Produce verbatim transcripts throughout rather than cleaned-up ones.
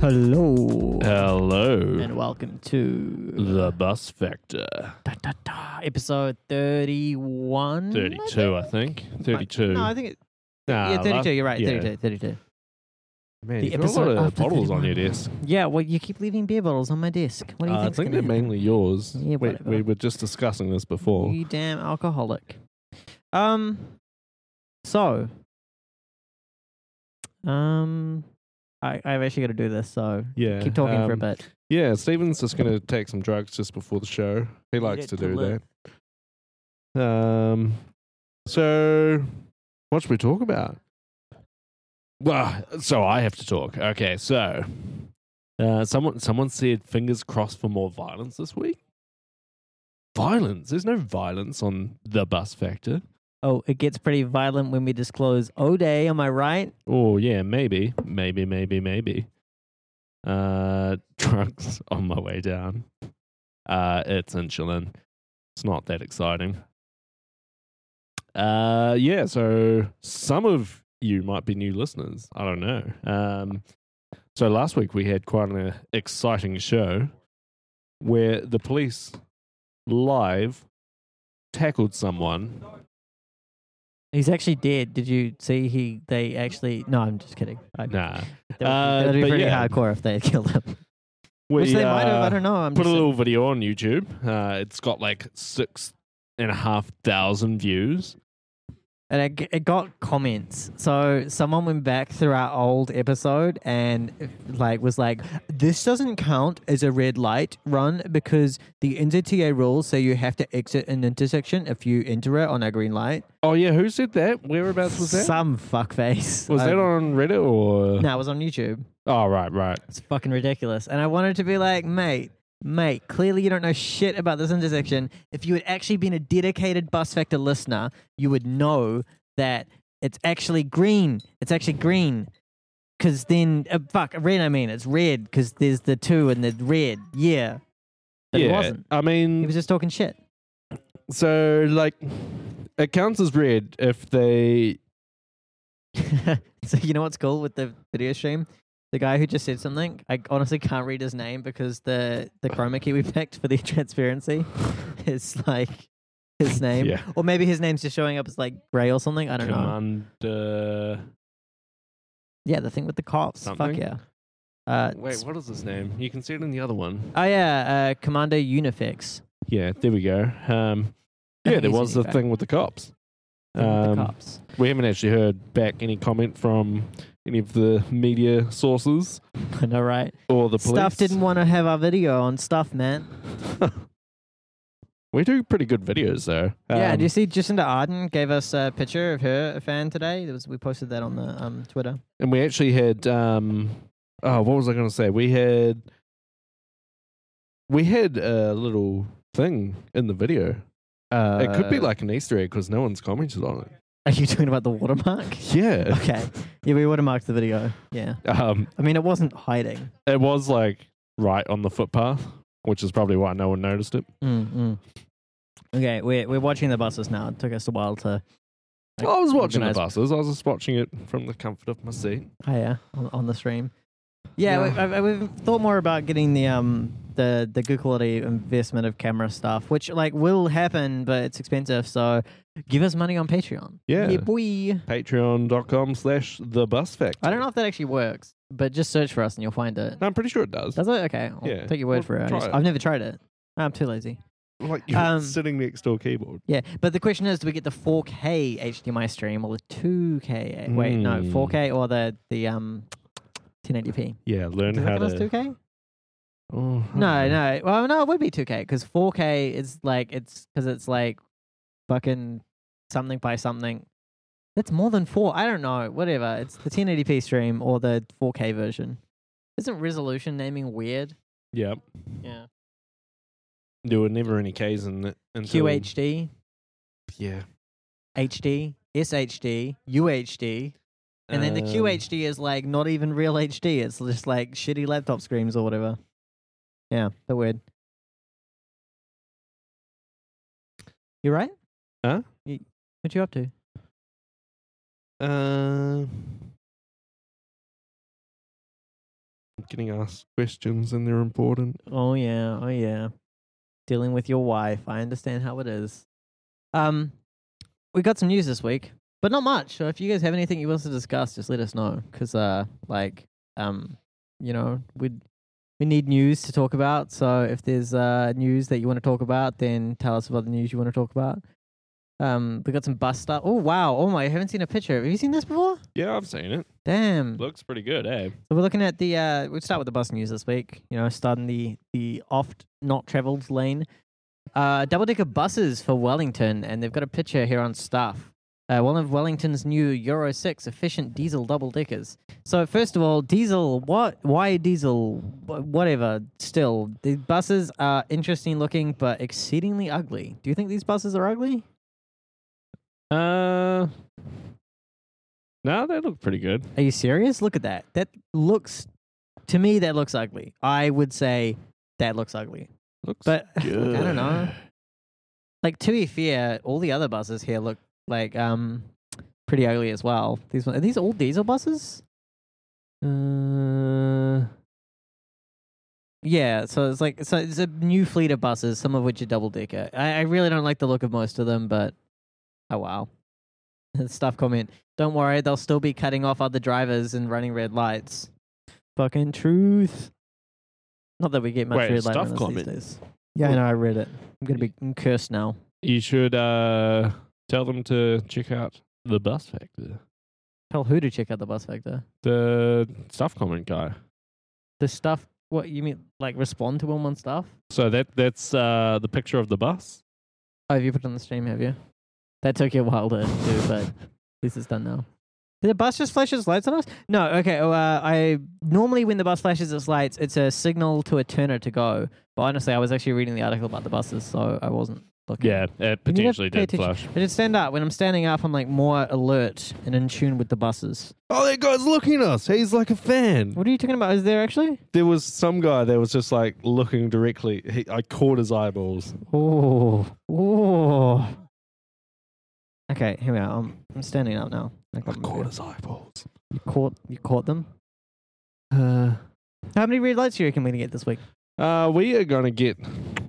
Hello. Hello. And welcome to The Bus Factor. Da, da, da, episode thirty-one. thirty-two, I think. thirty-two. No, I think it. Nah, yeah, thirty-two. last- You're right. yeah. thirty-two. thirty-two. Man, The you've got a episode lot of after bottles on your thirty-one. desk. Yeah, well, you keep leaving beer bottles on my desk. What do you Uh, I think's think they're gonna happen? mainly yours. Yeah, we, whatever. we were just discussing this before. You damn alcoholic. Um. So. Um. I I've actually got to do this. So Yeah. keep talking for a um, bit. Yeah, Stephen's just going to take some drugs just before the show. He likes it to to do live. that. Um. So, what should we talk about? Well, so I have to talk. Okay, so uh, someone someone said fingers crossed for more violence this week. Violence? There's no violence on the Bus Factor. Oh, it gets pretty violent when we disclose O-Day. Am I right? Oh yeah, maybe, maybe, maybe, maybe. Uh, drugs on my way down. Uh, it's insulin. It's not that exciting. Uh, yeah. So some of you might be new listeners. I don't know. Um, so last week we had quite an exciting show where the police live tackled someone. He's actually dead. Did you see he? They actually. No, I'm just kidding. I, Nah, that would, Uh, that would be but pretty yeah. hardcore if they had killed him. we, Which they might have. I uh, don't know. I'm Put a just little video on YouTube. Uh, it's got like six and a half thousand views. and it, g- it got comments. So someone went back through our old episode and like was like, "This doesn't count as a red light run because the N Z T A rules say you have to exit an intersection if you enter it on a green light." Oh yeah, who said that? Whereabouts was that? Some fuckface. was I- that on Reddit or? No, it was on YouTube. Oh right, right. It's fucking ridiculous. And I wanted to be like, mate, mate, clearly you don't know shit about this intersection. If you had actually been a dedicated Bus Factor listener, you would know that it's actually green. It's actually green. Because then, uh, fuck, red, I mean, it's red because there's the two and the red. Yeah. But yeah, it wasn't. I He mean, was just talking shit. so like, it counts as red if they. So you know what's cool with the video stream? The guy who just said something, I honestly can't read his name because the, the chroma key we picked for the transparency is like his name. Yeah. Or maybe his name's just showing up as like grey or something. I don't know. Commander. Yeah, the thing with the cops. Something? Fuck yeah. Uh, Wait, what is his name? You can see it in the other one. Oh yeah, uh, Commander Unifix. Yeah, there we go. Um, I yeah, think there he's was the Unifix. thing with the cops. Thing with Um, the cops. We haven't actually heard back any comment from any of the media sources I know, right? or the police. Stuff didn't want to have our video on stuff, man. We do pretty good videos though. yeah, Um, do you see Jacinda Ardern gave us a picture of her a fan today? There was, we posted that on the um, Twitter. and we actually had. Um, oh, what was I going to say? We had. We had a little thing in the video. Uh, it could be like an Easter egg because no one's commented on it. Are you talking about the watermark? Yeah. Okay. Yeah, we watermarked the video. Yeah. Um, I mean, it wasn't hiding. it was like right on the footpath, which is probably why no one noticed it. Mm-mm. Okay, we're we're watching the buses now. It took us a while to. like, I was watching the organise- buses. I was just watching it from the comfort of my seat. Oh yeah, on, on the stream. Yeah, Yeah. We, I, we've thought more about getting the um the the good quality investment of camera stuff, which like will happen, but it's expensive. So give us money on Patreon. Yeah. yeah, boy. Patreon.com slash the bus factor. I don't know if that actually works, but just search for us and you'll find it. No, I'm pretty sure it does. Does it? Okay, I'll Yeah. take your word Well, for it. I try just- it. I've never tried it. I'm too lazy. Like you're Um, sitting next to a keyboard. Yeah, but the question is, do we get the four K H D M I stream or the two K? Wait, no, Hmm. four K or the the um ten eighty p? Yeah, learn Does how that count as to. two K? Oh, I No, don't know. no. Well, no, it would be two K because four K is like it's because it's like fucking something by something. That's more than four. I don't know. Whatever. It's the ten eighty p stream or the four K version. Isn't resolution naming weird? Yep. Yeah. There were never any K's in it. Until, Q H D, Yeah. H D, S H D, U H D. And then the Um, Q H D is like not even real H D. It's just like shitty laptop screens or whatever. Yeah, they're weird. You right? Huh? You, what you up to? Uh, getting asked questions and they're important. Oh yeah, oh yeah. Dealing with your wife, I understand how it is. Um, we got some news this week, but not much. So if you guys have anything you want to discuss, just let us know. Cause uh, like, um, you know, we we need news to talk about. So if there's uh news that you want to talk about, then tell us about the news you want to talk about. Um, we got some bus stuff. Oh wow! Oh my! I haven't seen a picture. Have you seen this before? Yeah, I've seen it. Damn. Looks pretty good, eh? So we're looking at the. Uh, we'll start with the bus news this week. You know, starting the the oft not travelled lane. Uh, double decker buses for Wellington, and they've got a picture here on stuff. Uh, one of Wellington's new Euro six efficient diesel double deckers. So first of all, diesel. What? Why diesel? Wh- Whatever. Still, the buses are interesting looking, but exceedingly ugly. Do you think these buses are ugly? Uh, no, they look pretty good. Are you serious? Look at that. That looks, to me, that looks ugly. I would say that looks ugly. Looks But good. I don't know. Like, to be fair, all the other buses here look like um pretty ugly as well. These one, are these all diesel buses? Uh, Yeah, so it's like so it's a new fleet of buses, some of which are double decker. I, I really don't like the look of most of them, but oh wow. Stuff comment. Don't worry, they'll still be cutting off other drivers and running red lights. Fucking truth. Not that we get much Wait, red light stuff runners comment? these days. Yeah, I know, I read it. I'm gonna be cursed now. you should uh tell them to check out the Bus Factor. Tell who to check out the Bus Factor. The stuff comment guy. The stuff. What you mean? Like respond to him on stuff? So that that's uh the picture of the bus. Oh, have you put it on the stream? Have you? That took you a while to do, but at least it's done now. Did the bus just flash its lights on us? No. Okay. Uh, I normally when the bus flashes its lights, it's a signal to a turner to go. But honestly, I was actually reading the article about the buses, so I wasn't looking. Yeah, it You need to potentially pay did attention. flash. I did stand up. When I'm standing up, I'm like more alert and in tune with the buses. Oh, that guy's looking at us. He's like a fan. What are you talking about? Is there actually? There was some guy that was just like looking directly. He, I caught his eyeballs. Oh, oh. Okay, here we are. I'm, I'm standing up now. I I got them caught here. his eyeballs. You caught. You caught them. Uh, How many red lights do you reckon we're gonna get this week? uh, we are gonna get.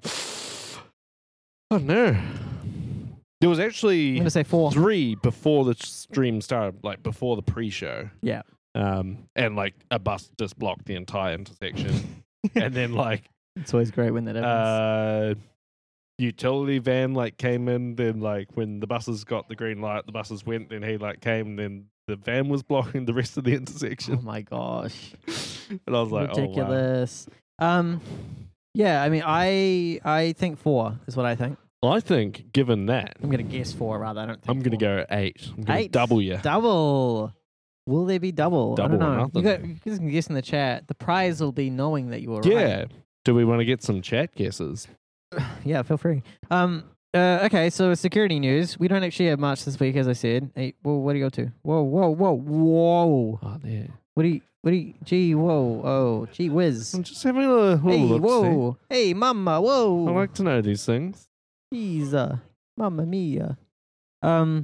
Oh no! There was I'm actually gonna say four. three before the stream started, like before the pre-show. Yeah. Um, and like a bus just blocked the entire intersection, and then like It's always great when that happens. uh, utility van like came in. Then like when the buses got the green light, the buses went. Then he like came. Then the van was blocking the rest of the oh intersection, my gosh, and I was like, ridiculous. Um, yeah. I mean, I I think four is what I think. oh wow. I think given that, I'm gonna guess four rather. I don't. think I'm gonna four. go eight. I'm gonna Eight? double you. Double. Will there be double? I Double don't or know. You, nothing. got, you guys can guess in the chat. The prize will be knowing that you were Yeah. right. Do we want to get some chat guesses? Yeah, feel free. Um. Uh, okay, so security news. We don't actually have much this week, as I said. Hey, whoa, what do you go to? Whoa, whoa, whoa, whoa. Oh, there. What do you? What do you? Gee, whoa, oh, gee whiz. I'm just having a little Hey, look. whoa, hey, mama, whoa. I like to know these things. Jeez, uh, mamma mia. Um,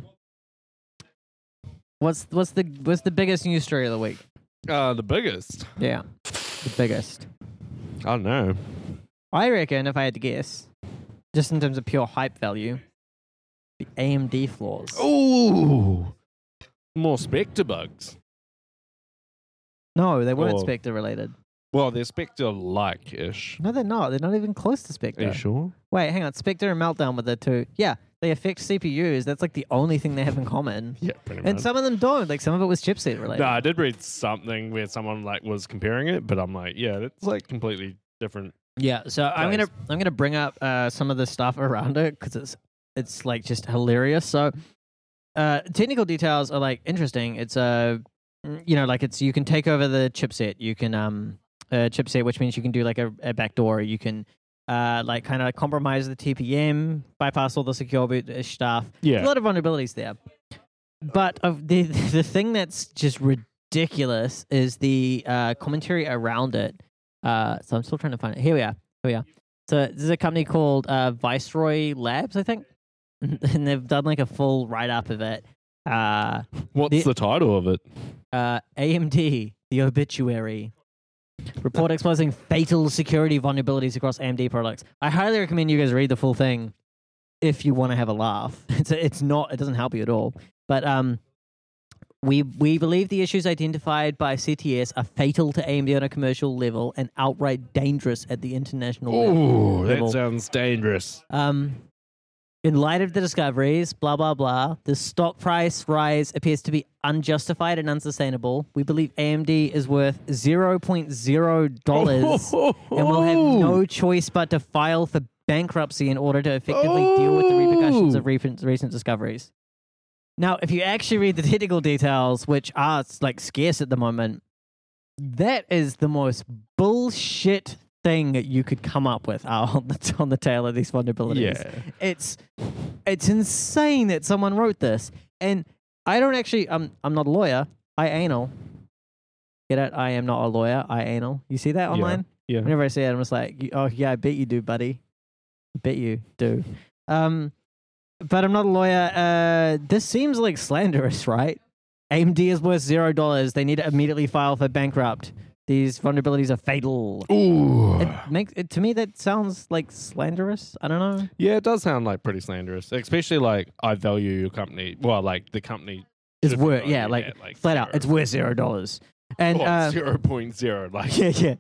what's what's the what's the biggest news story of the week? Uh, the biggest. Yeah, the biggest. I don't know. I reckon, if I had to guess, just in terms of pure hype value, the A M D flaws. Ooh. More Spectre bugs. No, they weren't Oh. Spectre related. Well, they're Spectre-like-ish. No, they're not. They're not even close to Are Spectre. you sure? Wait, hang on. Spectre and Meltdown were the two. Yeah, they affect C P Us. That's like the only thing they have in common. Yeah, pretty much. And some of them don't. Like some of it was chipset related. No, I did read something where someone like was comparing it, but I'm like, yeah, that's like completely different. Yeah, so I'm Guys. gonna I'm gonna bring up uh, some of the stuff around it because it's it's like just hilarious. So, uh, technical details are like interesting. It's a uh, you know like it's you can take over the chipset. You can um uh, chipset, which means you can do like a, a backdoor. You can uh like kind of compromise the T P M, bypass all the secure boot ish stuff. There's Yeah. a lot of vulnerabilities there. But of the the thing that's just ridiculous is the uh, commentary around it. Uh, so I'm still trying to find it. Here we are. Here we are. So this is a company called uh, Viceroy Labs, I think, and they've done like a full write up of it. Uh, What's The- the title of it? uh, A M D, the obituary. Report exposing fatal security vulnerabilities across A M D products. I highly recommend you guys read the full thing if you want to have a laugh. It's it's not. It doesn't help you at all. But um, we we believe the issues identified by C T S are fatal to A M D on a commercial level and outright dangerous at the international Ooh, level. that sounds dangerous. Um, in light of the discoveries, blah, blah, blah, the stock price rise appears to be unjustified and unsustainable. We believe A M D is worth zero point zero dollars and will have no choice but to file for bankruptcy in order to effectively oh. deal with the repercussions of recent, recent discoveries. Now, if you actually read the technical details, which are like scarce at the moment, that is the most bullshit thing that you could come up with uh, on the on the tail of these vulnerabilities. Yeah. It's it's insane that someone wrote this. And I don't actually I'm I'm not a lawyer. I anal. Get it? I am not a lawyer. I anal. You see that online? Yeah. Whenever I see it, I'm just like, oh yeah, I bet you do, buddy. I bet you do. Um but I'm not a lawyer. Uh this seems like slanderous, right? A M D is worth zero dollars. They need to immediately file for bankrupt. These vulnerabilities are fatal. Ooh. It makes it to me that sounds like slanderous. I don't know. Yeah, it does sound like pretty slanderous, especially like I value your company. Well, like the company It's should be worth yeah, valued like, at, like flat out. zero. It's worth zero dollars. And Oh, uh, zero point zero, like yeah, yeah.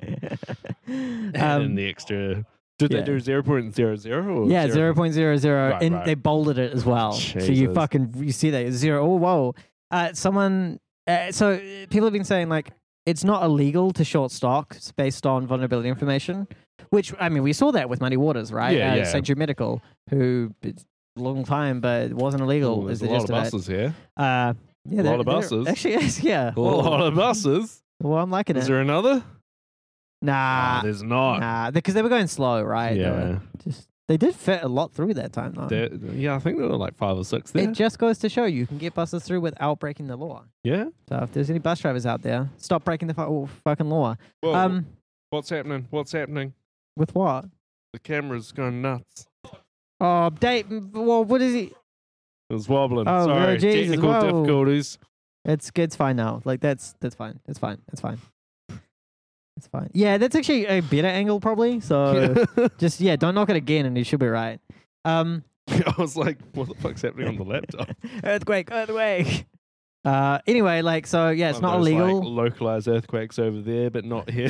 and um, the extra. Did yeah. they do zero point zero zero? yeah, zero point zero zero, Right, and right. they bolded it as well. So you Jesus. fucking you see that zero. Oh whoa! Uh, someone. Uh, so uh, people have been saying like it's not illegal to short stocks based on vulnerability information. Which I mean, we saw that with Muddy Waters, right? Yeah, uh, yeah. Sanctuary Medical, who it's a long time, but it wasn't illegal. Ooh, is there's the a lot gist of of it. buses here. Uh, yeah, A lot there- of there buses. Actually, yes, yeah. A lot of buses. Well, I'm liking Is it. there another? Nah, Ah, there's not. nah, because they were going slow, right? They Yeah. were just they did fit a lot through that time, though. There, yeah, I think there were like five or six there. It just goes to show you can get buses through without breaking the law. Yeah. So if there's any bus drivers out there, stop breaking the fu- fucking law. Whoa, Um, what's happening? What's happening? with what? The camera's going nuts. Oh, date. Well, what is he? It was wobbling. Oh, Sorry, Jesus, technical whoa. difficulties. It's it's fine now. Like that's that's fine. It's fine. It's fine. It's fine. Yeah, that's actually a better angle probably. So just yeah, don't knock it again, and you should be right. Um, I was like, what the fuck's happening on the laptop? earthquake, earthquake. Uh, anyway, like so, yeah, it's One not of those, illegal. Like, localized earthquakes over there, but not here.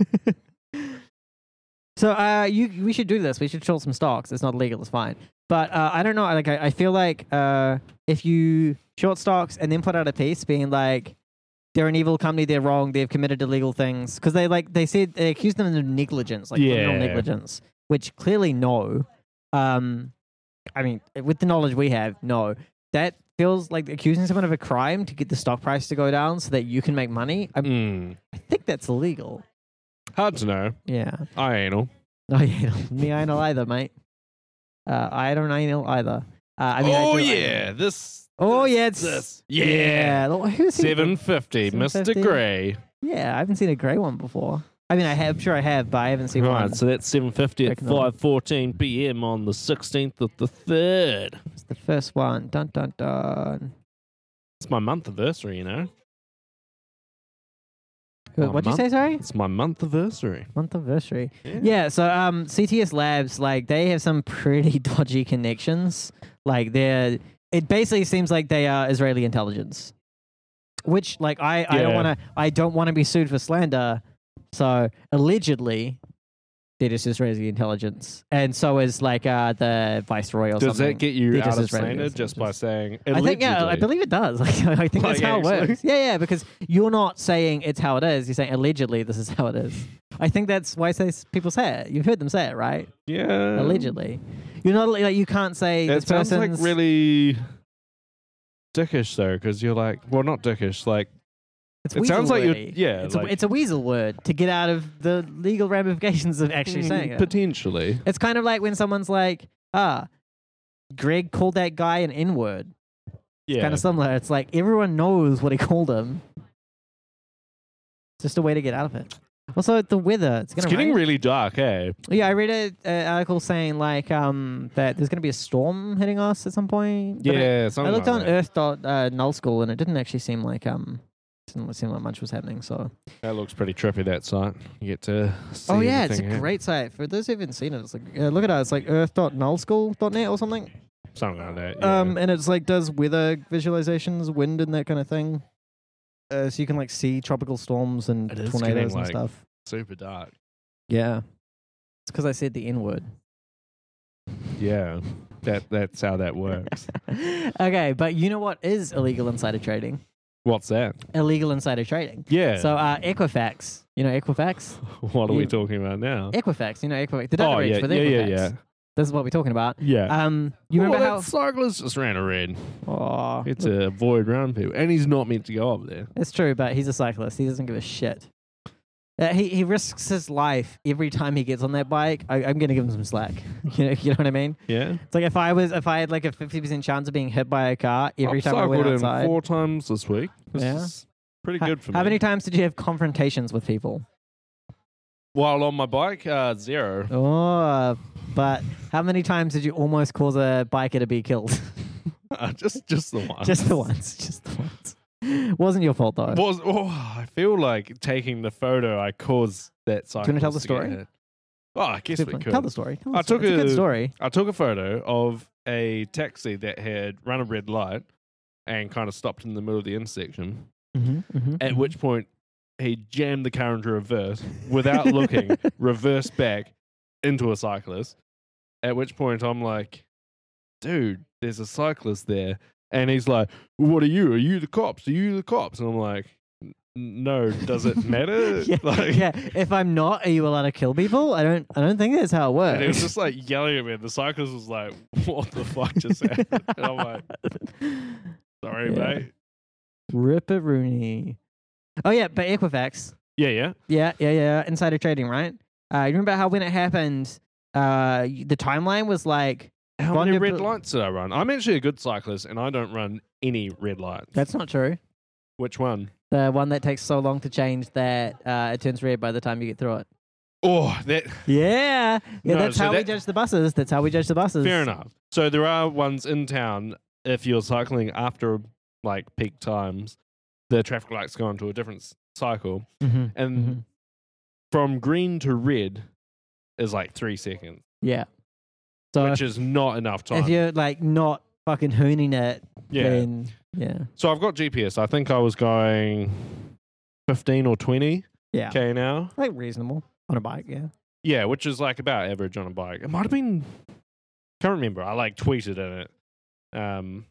So uh, you we should do this. We should short some stocks. It's not illegal. It's fine. But uh, I don't know. Like I, I feel like uh, if you short stocks and then put out a piece being like they're an evil company, they're wrong, they've committed illegal things because they like they said they accused them of negligence, like criminal Yeah. negligence, which clearly no. Um, I mean, with the knowledge we have, no. That feels like accusing someone of a crime to get the stock price to go down so that you can make money. I, Mm. I think that's illegal. Hard to know. Yeah. I anal. Oh yeah, me I know either, mate. Uh, I don't know either. Uh, I mean, I oh do- yeah, this. Oh this, yeah, it's this. yeah. Yeah. Who's seen- Seven fifty, Mister seven fifty? Gray. Yeah, I haven't seen a grey one before. I mean, I have, I'm sure I have, but I haven't seen Right, one. so that's seven fifty at Checking on. five fourteen p m on the sixteenth of the third. It's the first one. Dun dun dun. It's my month anniversary, you know. Good. Oh, What'd you month? say? Sorry, It's my month anniversary. month anniversary. Yeah. Yeah. So, um, C T S Labs, like, they have some pretty dodgy connections. Like, they're. It basically seems like they are Israeli intelligence, which, like, I, I don't Yeah. want to. I don't want to be sued for slander. So allegedly, they're just Israeli intelligence, and so is like uh, the viceroy or Does something. that get you They're out just of Israeli slander just by intelligence. saying I think yeah, I allegedly? believe it does. Like, I think that's Like, how it actually? works. Yeah, yeah, because you're not saying it's how it is. You're saying allegedly this is how it is. I think that's why say people say it. You've heard them say it, right? Yeah. Allegedly, you're not like you can't say It this sounds like person's really dickish though, because you're like, well, not dickish. Like It's it sounds like you're, weasel-wordy. yeah, It's like, a it's a weasel word to get out of the legal ramifications of actually mm, saying it. potentially. It's kind of like when someone's like, ah, Greg called that guy an N word. Yeah. Kind of similar. It's like everyone knows what he called him. It's just a way to get out of it. Also, the weather. It's, It's gonna getting rain. really dark, eh? Yeah, I read an uh, article saying like um that there's going to be a storm hitting us at some point. But I- Yeah, I, something looked like on that. Earth dot uh, null school and it didn't actually seem like um Didn't seem like much was happening. So. That looks pretty trippy, that site. You get to see Oh yeah, it's a everything, yeah. great site. For those who haven't seen it, it's like uh, look at it. It's like earth dot nullschool dot net or something. Something like that, yeah. Um, and it's like does weather visualizations, wind and that kind of thing. Uh, so you can like see tropical storms and It is tornadoes getting, and like- stuff. Super dark. Yeah, it's because I said the N word. Yeah, that that's how that works. Okay, but you know what is illegal insider trading? What's that? Illegal insider trading. Yeah. So uh, Equifax, you know Equifax? what are we you- talking about now? Equifax, you know Equifax. The data oh, breach yeah, with yeah, Equifax. yeah, yeah. This is what we're talking about. Yeah. Um, you oh, remember that how? cyclist just ran a red. Oh, It's to avoid round people. And he's not meant to go up there. it's true, but he's a cyclist. He doesn't give a shit. Uh, he he risks his life every time he gets on that bike. I, I'm gonna give him some slack. you know, you know what I mean? Yeah. It's like if I was if I had like a fifty percent chance of being hit by a car every I've time I went cycled in outside. four times this week. This Yeah. is pretty How- good for How me. many times did you have confrontations with people? While on my bike, uh, zero. Oh, but how many times did you almost cause a biker to be killed? Uh, just, just the one. Just the once. Just the once. Wasn't your fault though. Was oh, I feel like taking the photo I caused that cyclist. Do you wanna tell the to get story? hit. Oh, I guess we could. Tell the story. Tell the I story. took It's a good a- story. I took a photo of a taxi that had run a red light and kind of stopped in the middle of the intersection. Mm-hmm, mm-hmm, At which point, he jammed the car into reverse without looking, reversed back into a cyclist. At which point, I'm like, dude, there's a cyclist there. And he's like, what are you? Are you the cops? Are you the cops? And I'm like, "N- no, does it matter? yeah, like, yeah. If I'm not, are you allowed to kill people? I don't. I don't think that's how it works. And he was just like yelling at me. And the cyclist was like, what the fuck just happened? And I'm like, sorry, Yeah. mate. Ripperoonie. Oh yeah, but Equifax. Yeah, yeah. Yeah, yeah, yeah. Insider trading, right? Uh, you remember how when it happened, uh, the timeline was like How many Vulnerable- red lights did I run? I'm actually a good cyclist, and I don't run any red lights. that's not true. Which one? The one that takes so long to change that uh, it turns red by the time you get through it. Oh, that Yeah, yeah. No, that's so how we that- judge the buses. That's how we judge the buses. fair enough. So there are ones in town. If you're cycling after like peak times, the traffic lights go into a different s- cycle, Mm-hmm. and Mhm. from green to red is like three seconds, Yeah. So which if, is not enough time. if you're like not fucking hooning it, yeah. then yeah, So I've got G P S. I think I was going fifteen or twenty yeah, k an hour. like reasonable on a bike. Yeah. Yeah, which is like about average on a bike. It might have been, can't remember. I like tweeted in it. Um,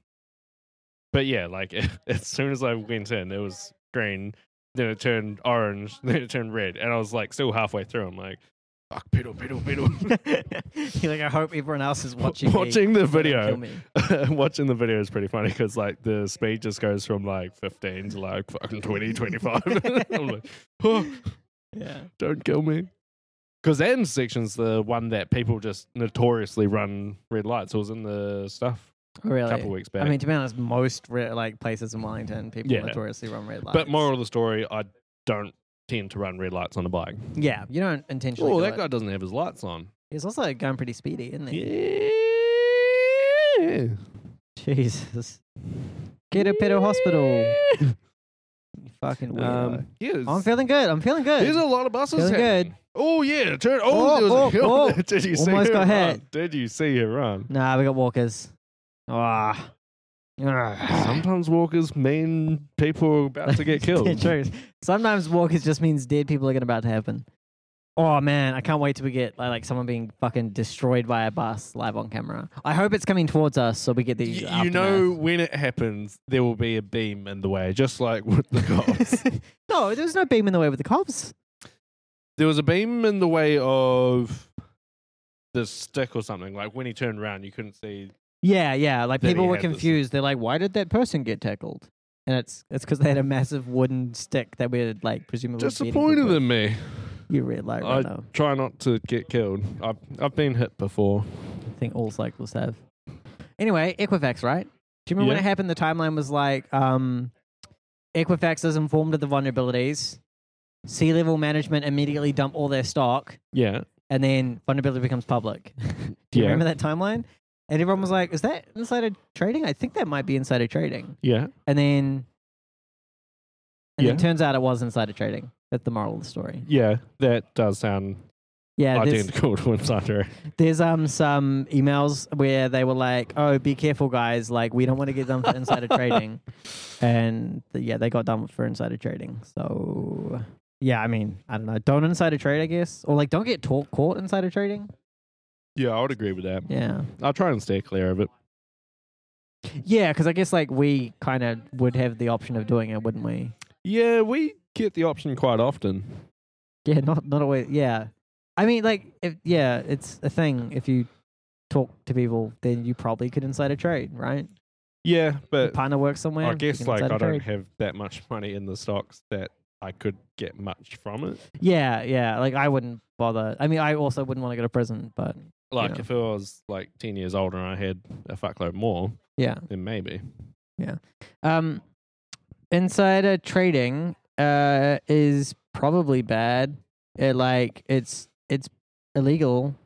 but yeah, like as soon as I went in, it was green. Then it turned orange. Then it turned red, and I was like still halfway through. I'm like, fuck, pedal, pedal, pedal. You're like, I hope everyone else is watching. me Watching the so they don't video. kill me. Watching the video is pretty funny because like the speed just goes from like fifteen to like fucking twenty, twenty-five. I'm like, oh, Yeah. don't kill me. Because that intersection's the one that people just notoriously run red lights. It was in the stuff Oh, really? a couple of weeks back. I mean, to be honest, most re- like places in Wellington, people Yeah. notoriously run red lights. but moral of the story, I don't tend to run red lights on a bike. yeah, you don't intentionally. Oh, do that it. guy doesn't have his lights on. He's also going pretty speedy, isn't he? Yeah. Jesus. Get a pedo hospital. You fucking weirdo. Um, yeah, I'm feeling good. I'm feeling good. there's a lot of buses. Feeling happening. good. Oh yeah, turn. Oh, Oh, there was oh, a hill. oh. Did you see Almost her got run? hit. Did you see her run? Nah, we got walkers. Ah. Ah. Sometimes walkers mean people are about to get killed. Yeah, true. Sometimes walkers just means dead people are going about to happen. Oh man, I can't wait till we get like, like someone being fucking destroyed by a bus live on camera. I hope it's coming towards us so we get the. Y- you aftermath. know, when it happens, there will be a beam in the way, just like with the cops. No, there's no beam in the way with the cops. There was a beam in the way of the stick or something. Like when he turned around, you couldn't see. Yeah, yeah. Like Then people he were had this- confused. They're like, "Why did that person get tackled?" And it's it's because they had a massive wooden stick that we're like presumably beating people Disappointed with. in me. You red light I right now. try not to get killed. I've I've been hit before. I think all cyclists have. Anyway, Equifax, right? Do you remember when Yeah. it happened? The timeline was like, um, Equifax is informed of the vulnerabilities. Sea level management immediately dump all their stock, Yeah. and then vulnerability becomes public. Do you Yeah. remember that timeline? And everyone was like, "Is that insider trading? I think that might be insider trading." Yeah. And then And Yeah. it turns out it was insider trading. That's the moral of the story. Yeah, that does sound Yeah, there's, identical to insider. there's um some emails where they were like, "Oh, be careful, guys! Like, we don't want to get done for insider trading," and th- yeah, they got done for insider trading. So yeah, I mean, I don't know. Don't insider trade, I guess, or like don't get taught, caught insider trading. Yeah, I would agree with that. Yeah, I'll try and stay clear of it. yeah, because I guess like we kind of would have the option of doing it, wouldn't we? Yeah, we get the option quite often. Yeah, not not always. Yeah, I mean, like, if, yeah, it's a thing. If you talk to people, then you probably could insider trade, right? Yeah, Your but partner works somewhere. I you guess can like I insider don't trade. have that much money in the stocks that I could get much from it. Yeah, yeah. Like I wouldn't bother. I mean, I also wouldn't want to go to prison, but Like Yeah. if I was like ten years older and I had a fuckload more, yeah. then maybe. Um, insider trading uh is probably bad. It like it's it's illegal.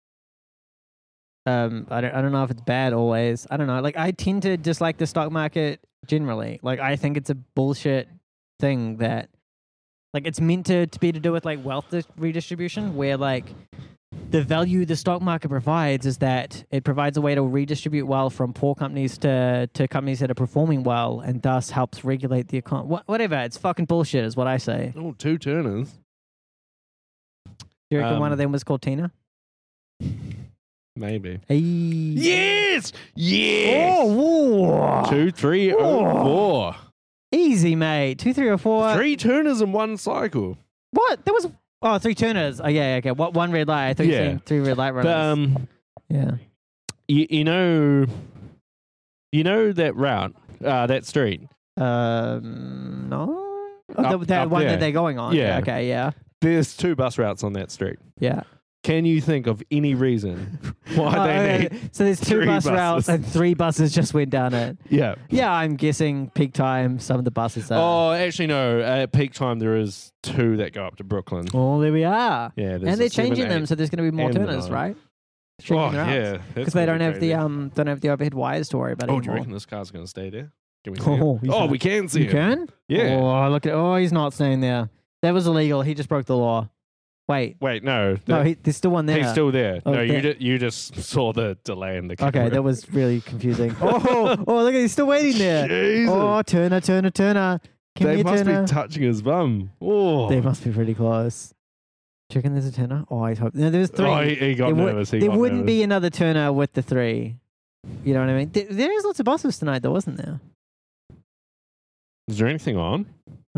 Um, I don't I don't know if it's bad always. I don't know. Like I tend to dislike the stock market generally. Like I think it's a bullshit thing that like it's meant to, to be to do with like wealth dis- redistribution where like the value the stock market provides is that it provides a way to redistribute wealth from poor companies to, to companies that are performing well and thus helps regulate the economy. Wha- whatever. It's fucking bullshit is what I say. Oh, two turners. Do you reckon one Um, of them was called Tina? Maybe. Hey. Yes! Yes! Oh, whoa. Two, three, oh, four. Easy, mate. Two, three, or four. Three turners in one cycle. What? There was... Oh, three turners. Oh, yeah, okay. What? One red light. I thought you Yeah. said three red light runners. But, um, yeah. you, you know, you know that route, uh, that street. Um, no? Oh, Up- the, the up one there. that they're going on. Yeah. Okay, yeah. There's two bus routes on that street. Yeah. Can you think of any reason why Oh, they okay. need? So there's two three bus buses? routes and three buses just went down it. Yeah. Yeah, I'm guessing peak time, some of the buses are. Oh, actually, no. At peak time, there is two that go up to Brooklyn. Oh, there we are. Yeah, there's And they're a seven, changing them, eight. so there's going to be more and the turners, nine. right? Oh, Changing the routes. yeah. Because they don't have the um don't have the overhead wires to worry about Oh, do you anymore. reckon this car's going to stay there? Can we see Oh, it? he's Oh, not- we can see You it. can? Yeah. Oh, look at. Oh, he's not staying there. That was illegal. He just broke the law. Wait. Wait, no. No, that- he, there's still one there. he's still there. Oh, no, you, there- ju- you just saw the delay in the camera. Okay, that was really confusing. Oh, oh, look at he's still waiting there. Jesus. Oh, Turner, Turner, Turner. Come they here, must Turner. be touching his bum. Oh. They must be pretty close. Do you reckon there's a Turner? Oh, I hope. No, there's three. Oh, he, he got there would- nervous. He there got wouldn't nervous. be another Turner with the three. You know what I mean? There, there is lots of buses tonight, though, wasn't there? Is there anything on?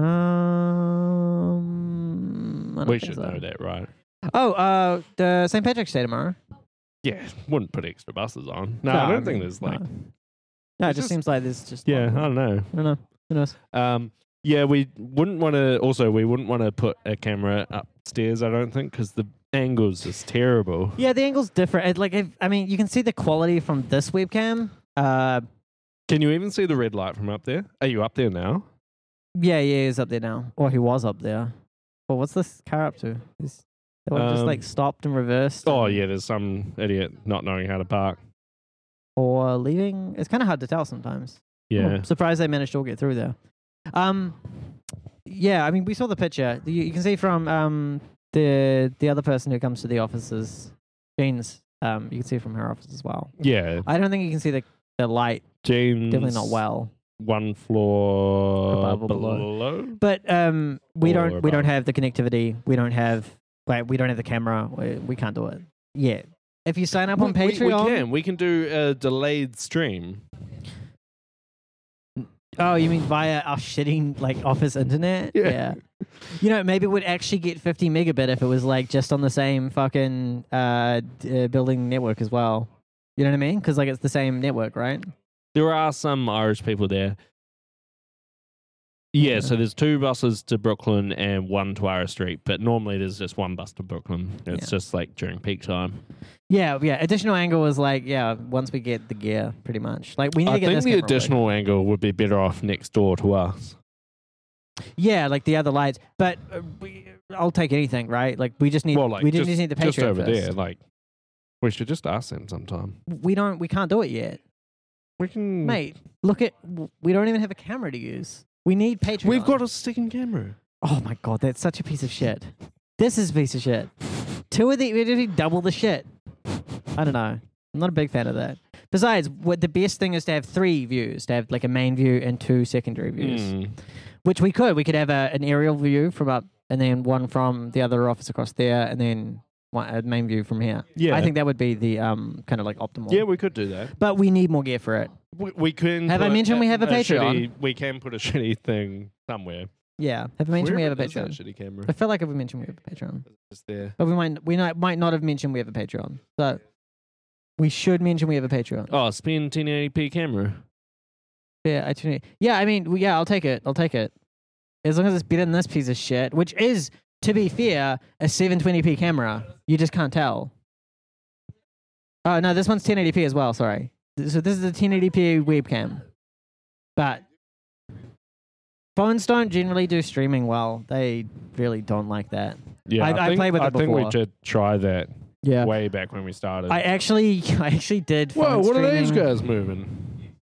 Um, I don't We think should so. know that, right? Oh, uh, the Saint Patrick's Day tomorrow. Yeah, wouldn't put extra buses on. No, No, I don't I think mean, there's like. no. No, it It's just just- seems like there's just. Yeah, I I don't know. don't know. Who knows? Um, yeah, we wouldn't want to. Also, we wouldn't want to put a camera upstairs. I don't think because the angle's just terrible. Yeah, the angle's different. It, like, if, I mean, you can see the quality from this webcam. Uh, Can you even see the red light from up there? Are you up there now? yeah, yeah, he's up there now, or he was up there. Well, what's this car up to? Is that one just Um, like stopped and reversed? Oh and- yeah, there's some idiot not knowing how to park. or leaving. It's kind of hard to tell sometimes. Yeah. I'm surprised they managed to all get through there. Um, yeah, I mean, we saw the picture. You, you can see from um the the other person who comes to the offices, Jean's. Um, you can see from her office as well. Yeah. I don't think you can see the the light. James. Definitely not well. One floor Above or below. below. But um, we Or don't we don't above. have the connectivity. We don't have like we don't have the camera. We, we can't do it yet. If you sign up on We- we- Patreon, we can. We can do a delayed stream. oh, you mean via our shitting like office internet? Yeah. You know, maybe it would actually get fifty megabit if it was like just on the same fucking uh, d- uh building network as well. You know what I mean? Because like it's the same network, right? There are some Irish people there. Yeah, Yeah. so there's two buses to Brooklyn and one to Ira Street, but normally there's just one bus to Brooklyn. It's Yeah. just like during peak time. Yeah, yeah. Additional angle is like yeah. Once we get the gear, pretty much like we need I to get think this the camera additional angle would be better off next door to us. working. Yeah, like the other lights. But uh, we, I'll take anything, right? Like we just need. Well, like we just, just need the Patreon just over first. there. Like we should just ask them sometime. We don't. We can't do it yet, We can. mate. Look at. We don't even have a camera to use. We need Patreon. We've got a second camera. Oh my god, that's such a piece of shit. This is a piece of shit. Two of the we need double the shit. I don't know. I'm not a big fan of that. Besides, what the best thing is to have three views, to have like a main view and two secondary views, Mm. which we could. We could have a, an aerial view from up, and then one from the other office across there, and then one, a main view from here. Yeah. I think that would be the um kind of like optimal. Yeah, we could do that. But we need more gear for it. We, we can. Have I put mentioned we have a Patreon? shitty- we can put a shitty thing somewhere. Yeah. Have I mentioned we Where have a is that Patreon? shitty camera. I feel like if we mentioned we have a Patreon, It's there. but we might we not, might not have mentioned we have a Patreon. So we should mention we have a Patreon. Oh, spin ten eighty p camera. Yeah, actually, yeah. I mean, yeah, I'll take it. I'll take it as long as it's better than this piece of shit, which is, to be fair, a seven twenty p camera. You just can't tell. Oh no, this one's ten eighty p as well. Sorry. So this is a ten eighty p webcam, but phones don't generally do streaming well. They really don't like that. Yeah, I- I, I think, played with I it think we before. should try that Yeah. way back when we started. I actually, I actually did. Whoa, phone what are these streaming. guys moving?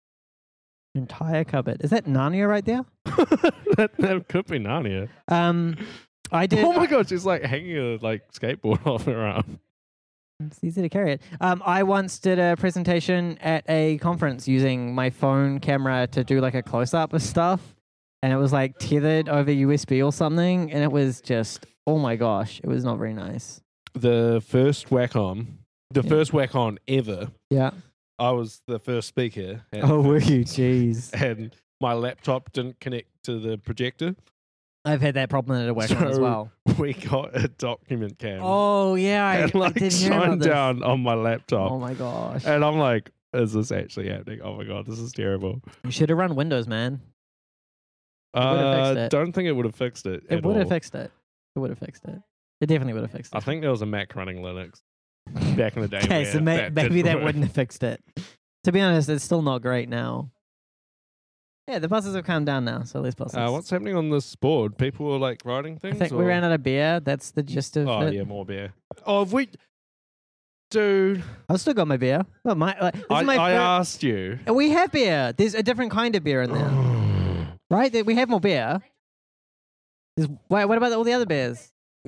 Entire cupboard. Is that Narnia right there? that, that could be Narnia. Um, I did. Oh my god, she's like hanging a like skateboard off her arm. It's easy to carry it. Um, I once did a presentation at a conference using my phone camera to do like a close up of stuff, and it was like tethered over U S B or something, and it was just, oh my gosh, it was not very nice. The first Wacom, the Yeah. first Wacom ever. Yeah. I was the first speaker. And, Oh, were you? Jeez. and my laptop didn't connect to the projector. I've had that problem at a Wacom as So- well. We got a document cam. Oh yeah, I, and like I did hear about shine this. down on my laptop. Oh my gosh. And I'm like, is this actually happening? Oh my god, this is terrible. You should have run Windows, man. would've I fixed it. don't think it would have fixed it. It at would have all. fixed it. It would have fixed it. It definitely would have fixed it. I think there was a Mac running Linux back in the day. Okay, where so may- that maybe didn't that work. wouldn't have fixed it. To be honest, it's still not great now. Yeah, the buses have calmed down now, so less buses. Uh, what's happening on this board? People are like writing I things. think we or- ran out of beer. That's the gist of Oh it. yeah, more beer. Oh, have we, dude. I've still got my beer. Well, my, like, this I, is my I fir- asked you. We have beer. There's a different kind of beer in there, right? There- We have more beer. There's, wait, what about all the other beers?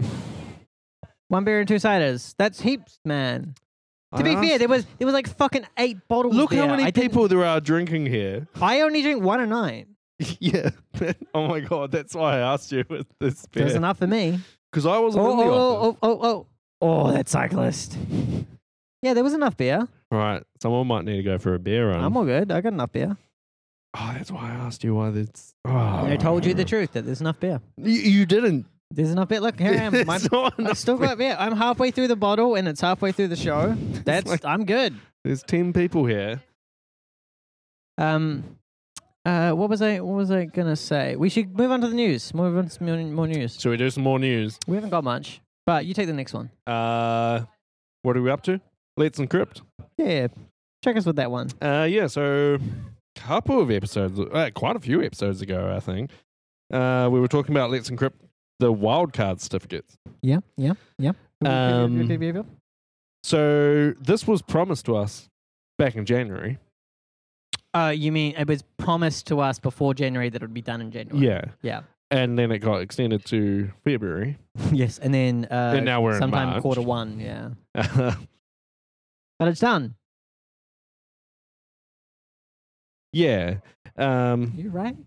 One beer and two ciders. That's heaps, man. To I be fair, asked- there was there was like fucking eight bottles. Look how there. many I didn't- people there are drinking here. I only drink one a night. yeah. Oh my god, that's why I asked you with this There's beer. enough for me. Because I Oh, wasn't in the office. oh, oh, oh, oh, oh, that cyclist. Yeah, there was enough beer. Right, someone might need to go for a beer run. I'm all good. I got enough beer. Oh, that's why I asked you why that's. Oh. I told you the truth that there's enough beer. You, you didn't. There's enough beer. Look, here I am. There's My, not I've enough still got beer. I'm halfway through the bottle and it's halfway through the show. That's like- I'm good. There's ten people here. Um, uh, what was I? What was I gonna say? We should move on to the news. Move on to some more, more news. Should we do some more news? We haven't got much, but you take the next one. Uh, what are we up to? Let's Encrypt. Yeah, yeah. Check us with that one. Uh, yeah, so couple of episodes, uh, quite a few episodes ago, I think, uh, we were talking about Let's Encrypt the wildcard certificates. Yeah, yeah, yeah. Um, So this was promised to us back in January. Uh, you mean it was promised to us before January that it would be done in January? Yeah. Yeah. And then it got extended to February. Yes, and then uh, And now we're in sometime March. quarter one. Yeah, Uh, but it's done. yeah. Um, You right?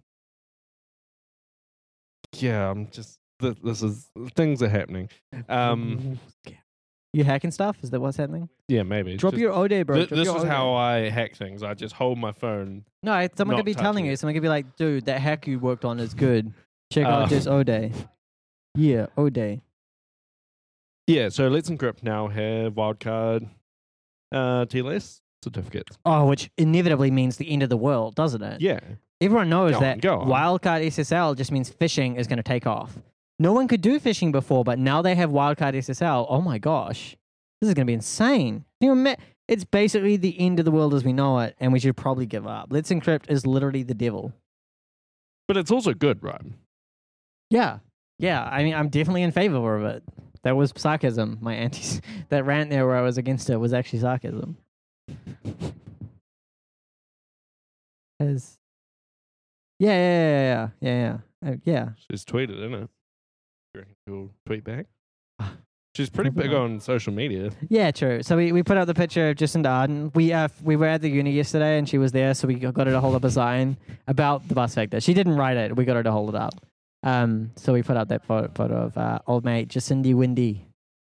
yeah, I'm just, th- this is, things are happening. Um, You hacking stuff? Is that what's happening? yeah, maybe. Drop Just- your O day, bro. Th- Drop this your is O day. how I hack things. I just hold my phone. No, I- someone not could be telling touching you. it. Someone could be like, "Dude, that hack you worked on is good. Check Uh. out this O day." Yeah, O day. Yeah, so Let's Encrypt now have wildcard uh, T L S certificates. Oh, which inevitably means the end of the world, doesn't it? Yeah. Everyone knows Go on, that go on. wildcard S S L just means phishing is going to take off. No one could do phishing before, but now they have wildcard S S L. Oh my gosh, this is going to be insane. Can you ima- It's basically the end of the world as we know it, and we should probably give up. Let's Encrypt is literally the devil. But it's also good, right? Yeah, yeah. I mean, I'm definitely in favor of it. That was sarcasm. My anti that rant there where I was against it was actually sarcasm. As Yeah, yeah, yeah, yeah, yeah, yeah. Uh, yeah. She's tweeted, isn't it? You reckon she'll tweet back? Ah, She's pretty probably big not. on social media. Yeah, true. So we, we put up the picture of Jacinda Ardern. We uh, we were at the uni yesterday and she was there, so we got her to hold up a sign about the bus factor. She didn't write it. We got her to hold it up. Um, so we put up that photo, photo of uh, old mate Jacindy Windy.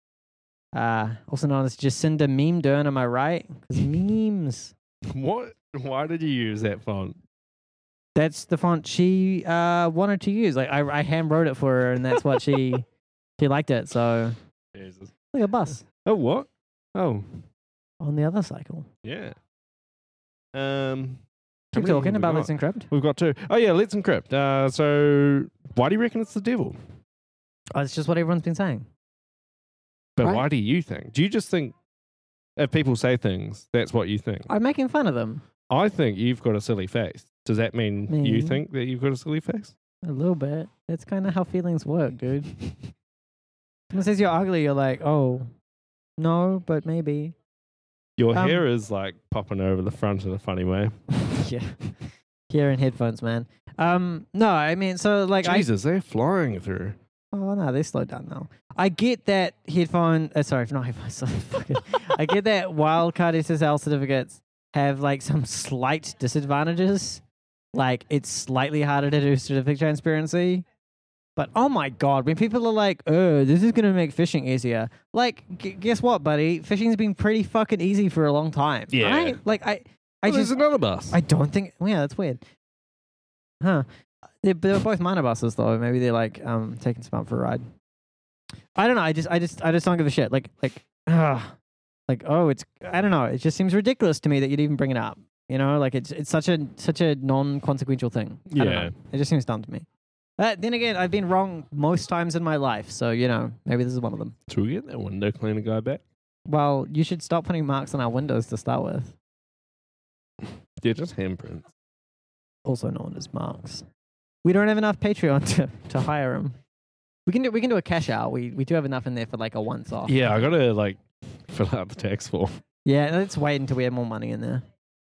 Uh, also known as Jacinda Meme Dern, am I right? Because memes. What? Why did you use that font? That's the font she uh, wanted to use. Like I, I hand wrote it for her, and that's what she she liked it. So Jesus. like a bus Oh, what? Oh, on the other cycle. yeah. Um, how Keep many talking have we about got? Let's Encrypt. We've got two. Oh, yeah, Let's Encrypt. Uh, so, why do you reckon it's the devil? Oh, it's just what everyone's been saying. But Right. why do you think? Do you just think if people say things, that's what you think? I'm making fun of them I think you've got a silly face. Does that mean you Me? think that you've got a silly face? a little bit. It's kind of how feelings work, dude. Someone says you're ugly, you're like, oh, no, but maybe. Your Um, hair is like popping over the front in a funny way. Yeah. Here in headphones, man. Um, no, I mean, so like, I Jesus, they're flying through. Oh no, they slowed down now. I get that headphone. Uh, sorry, not headphones. Sorry, fucking- I get that wildcard S S L certificates have like some slight disadvantages. Like it's slightly harder to do certificate transparency. But oh my god, when people are like, "Oh, this is gonna make phishing easier," like, g- guess what, buddy? Phishing's been pretty fucking easy for a long time. Yeah. right? Like I, I Oh, there's just, another bus. I don't think. well, Yeah, that's weird. Huh. They're, they're both minor buses though. Maybe they're like um taking some out for a ride. I don't know. I just I just I just don't give a shit. Like like uh, like oh it's I don't know. It just seems ridiculous to me that you'd even bring it up. You know, like it's it's such a such a non consequential thing. I don't Yeah. know. It just seems dumb to me. But then again, I've been wrong most times in my life, so you know maybe this is one of them. Should we get that window cleaner guy back? Well, you should stop putting marks on our windows to start with. Yeah, just handprints. Also known as marks. We don't have enough Patreon to, to hire him. We can do we can do a cash out. We we do have enough in there for like a once off. Yeah, I gotta like fill out the tax form. Yeah, let's wait until we have more money in there.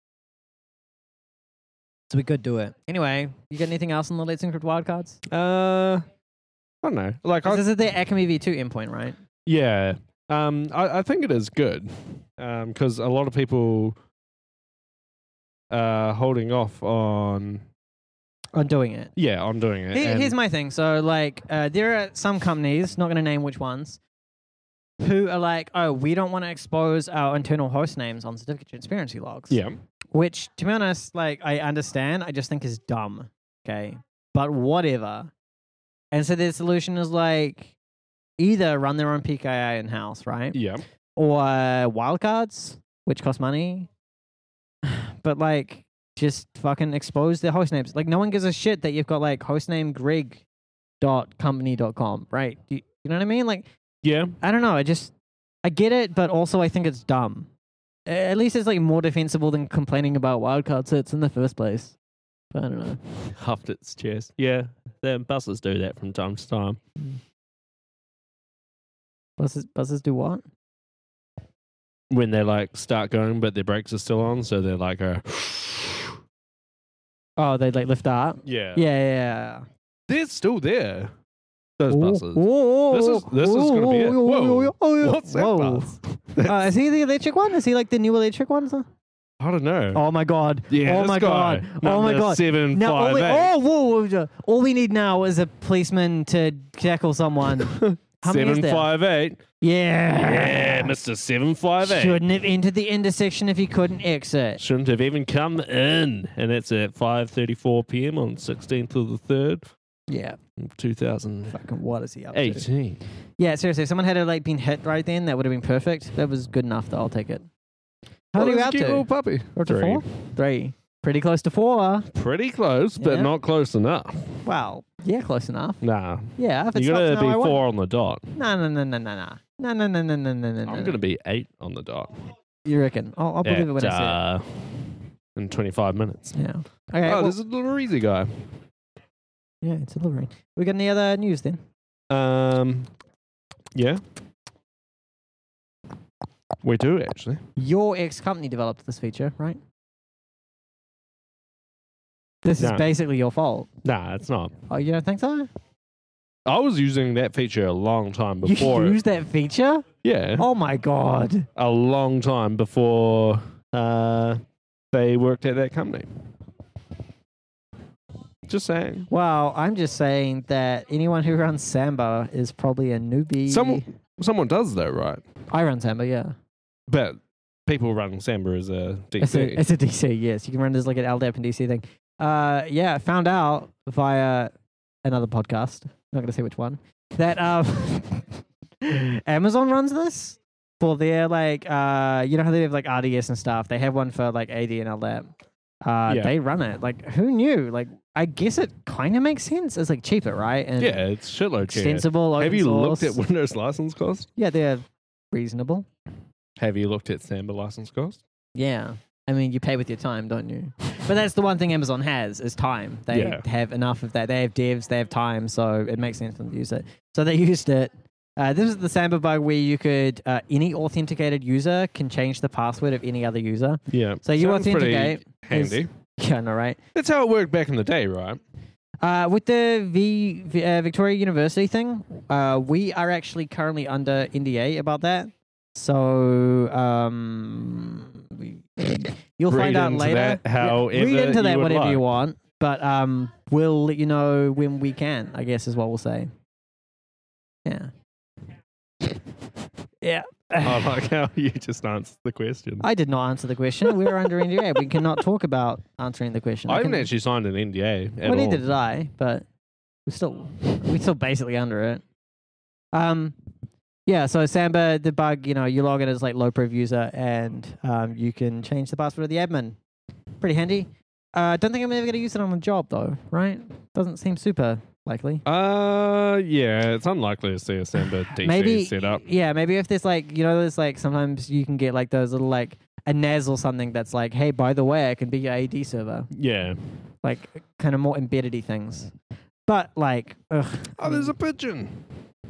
So we could do it. Anyway, you got anything else on the Let's Encrypt wildcards? Uh, I don't know. Like, I, This is the Acme V two endpoint, right? yeah, um, I, I think it is good, um, because a lot of people are holding off on, On doing it. yeah, on doing it. Here- and- here's my thing. So, like, uh, there are some companies, not going to name which ones, who are like, oh, we don't want to expose our internal host names on certificate transparency logs. yeah, Which, to be honest, like, I understand. I just think is dumb. Okay. But whatever. And so their solution is like either run their own P K I in house, right? yeah, Or uh, wildcards, which cost money. But like, just fucking expose their host names. Like, no one gives a shit that you've got like hostname greg dot company dot com, right? You, you know what I mean? Like, yeah. I don't know. I just, I get it, but also I think it's dumb. A- At least it's like more defensible than complaining about wildcard sets in the first place. But I don't know. Huffed its chest. Yeah, the buses do that from time to time. Buses, buses do what? When they like start going, but their brakes are still on, so they're like a Oh, they like lift up. yeah, Yeah, yeah. yeah. They're still there. Those Ooh, buses. ooh, This is- this is gonna be it. ooh, Whoa. ooh, ooh, What's that whoa. bus? Uh, is he the electric one? Is he like the new electric one? I don't know. Oh my god! Yeah, oh this my guy, god! Oh my number god! Seven Now, all five we, eight. oh, whoa, whoa, all we need now is a policeman to tackle someone. How many is Seven there? five eight. Yeah. Yeah, Mister Seven Five Eight. Shouldn't have entered the intersection if he couldn't exit. Shouldn't have even come in, and that's at five thirty four p.m. on sixteenth of the third, Yeah. two thousand Fucking what is he up to? eighteen. Yeah, seriously, if someone had like been hit right then, that would have been perfect. That was good enough, though. I'll take it. How Oh, many are you there's a out cute to? little puppy. Or to Three. four? Three. Pretty close to four. Pretty close, but Yeah. not close enough. Well, yeah, close enough. Nah, Yeah, if it's you not gotta now, be I won't. four on the dot. No, no, no, no, no, no. No, no, no, no, no, no, no. I'm gonna be eight on the dot. You reckon? I'll, I'll believe it when At, I see uh, in twenty-five minutes. it. Yeah. Okay. Oh, well, there's a little easy guy. yeah, it's delivering. We got any other news then? Um, yeah, we do actually. Your ex company developed this feature, right? This is No. basically your fault. Nah, it's not. Oh, you don't think so? I was using that feature a long time You before. use that feature? Yeah, Oh my god. a long time before uh, they worked at that company. Just saying. Well, I'm just saying that anyone who runs Samba is probably a newbie. Some someone does though, right? I run Samba, yeah. But people run Samba as a D C. It's a, it's a D C, yes. You can run it as like an L D A P and D C thing. Uh, yeah, found out via another podcast. I'm not going to say which one. That um, Amazon runs this for their like, uh, you know how they have like R D S and stuff? They have one for like A D and L D A P. Uh, Yeah. They run it. Like, who knew? Like, I guess it kind of makes sense. It's like cheaper, right? And Yeah, it's shitload cheaper. extensible. Have open you source. looked at Windows license cost? Yeah, they're reasonable. Have you looked at Samba license cost? Yeah. I mean, you pay with your time, don't you? But that's the one thing Amazon has is time. They Yeah. have enough of that. They have devs, they have time, so it makes sense for them to use it. So they used it. Uh, this is the Samba bug where you could, uh, any authenticated user can change the password of any other user. Yeah. So you Sounds pretty authenticate. handy. Yeah, no, right? That's how it worked back in the day, right? Uh, with the v, v, uh, Victoria University thing, uh, we are actually currently under N D A about that. So um, we, you'll Read find out into later. that however read into you that would whatever you like. want, but um, we'll let you know when we can. I guess is what we'll say. Yeah. Yeah. I like how you just answered the question. I, I did not answer the question. We're under N D A. We cannot talk about answering the question. haven't can, actually signed an N D A at Well, all. neither did I, but we're still we're still basically under it. Um, yeah. So Samba, the bug, you know, you log in as like low proof user, and um, you can change the password of the admin. Pretty handy. Uh, don't think I'm ever going to use it on a job though, right? Doesn't seem super likely. Uh, yeah, it's unlikely to see a Samba D C Maybe set up. yeah, maybe if there's like, you know, there's like sometimes you can get like those little like a N A S or something that's like, hey, by the way, I can be your A D server, Yeah. like kind of more embedded-y things. But like, ugh. Oh, there's a pigeon.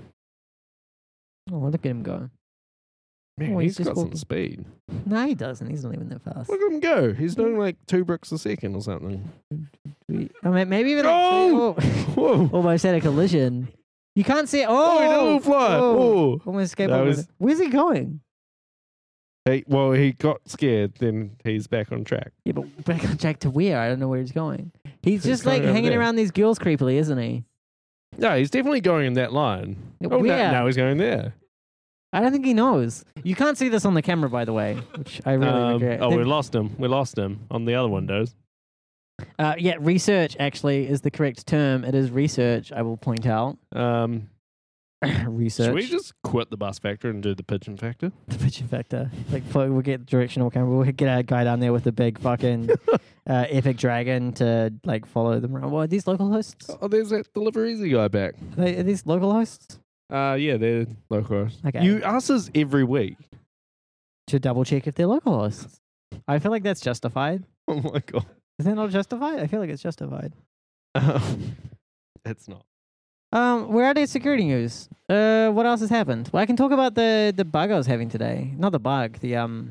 Oh, look at him go. Man, Oh, he's he's just got some walking. speed. No, he doesn't. He's not even that fast. Look at him go. He's doing like two bricks a second or something. We- I mean, maybe even Oh! like, Whoa. almost had a collision. You can't see it. Oh, he did a Oh, little fly. oh. Oh. Almost escaped. That over was- the- Where's he going? He, well, he got scared, then he's back on track. Yeah, but back on track to where? I don't know where he's going. He's He's just going like over hanging there. around these girls creepily, isn't he? No, he's definitely going in that line. Yeah, Oh, no, where? now he's going there. I don't think he knows. You can't see this on the camera, by the way, which I really Um, regret. oh, The- we lost him. We lost him on the other windows. uh, yeah, research actually is the correct term. It is research, I will point out. Um, research. should we just quit the bus factor and do the pigeon factor? The pigeon factor. Like, put- we'll get directional camera. We'll get a guy down there with a big fucking uh, epic dragon to like follow them around. What are these local hosts? Oh, there's that Deliver Easy guy back. Are, they, are these local hosts? Uh, yeah, they're local. Okay. You ask us every week. To double check if they're local hosts. I feel like that's justified. Oh my god. Is that not justified? I feel like it's justified. Um, it's not. Um, where are their security news? Uh, what else has happened? Well, I can talk about the the bug I was having today. Not the bug, the um,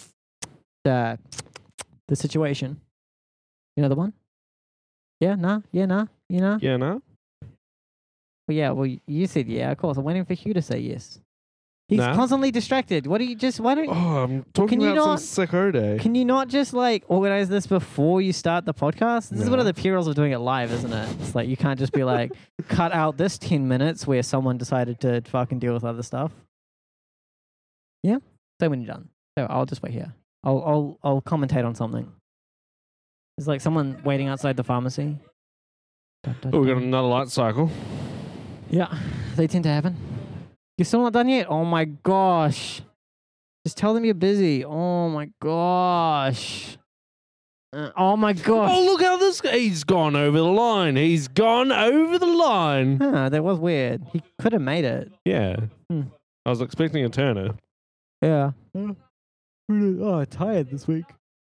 the the situation. You know the one? Yeah, nah, yeah, nah, you know. Yeah, no. Well, yeah, well, you said yeah, of course. I'm waiting for Hugh to say yes. He's Nah. constantly distracted. What do you just? Why don't? Oh, I'm talking Can you about not- some sicko day. Can you not just like organize this before you start the podcast? This is one of No. the perils of doing it live, isn't it? It's like you can't just be like, cut out this ten minutes where someone decided to fucking deal with other stuff. Yeah. So when you're done, so I'll just wait here. I'll I'll I'll commentate on something. There's like someone waiting outside the pharmacy. Dun, dun, Oh, we got dun. another light cycle. Yeah, they tend to happen. You're still not done yet? Oh my gosh. Just tell them you're busy. Oh my gosh. Uh, oh my gosh. Oh, look how this he's gone over the line. He's gone over the line. Huh, that was weird. He could have made it. Yeah. Hmm. I was expecting a turner. Yeah. Oh, tired this week.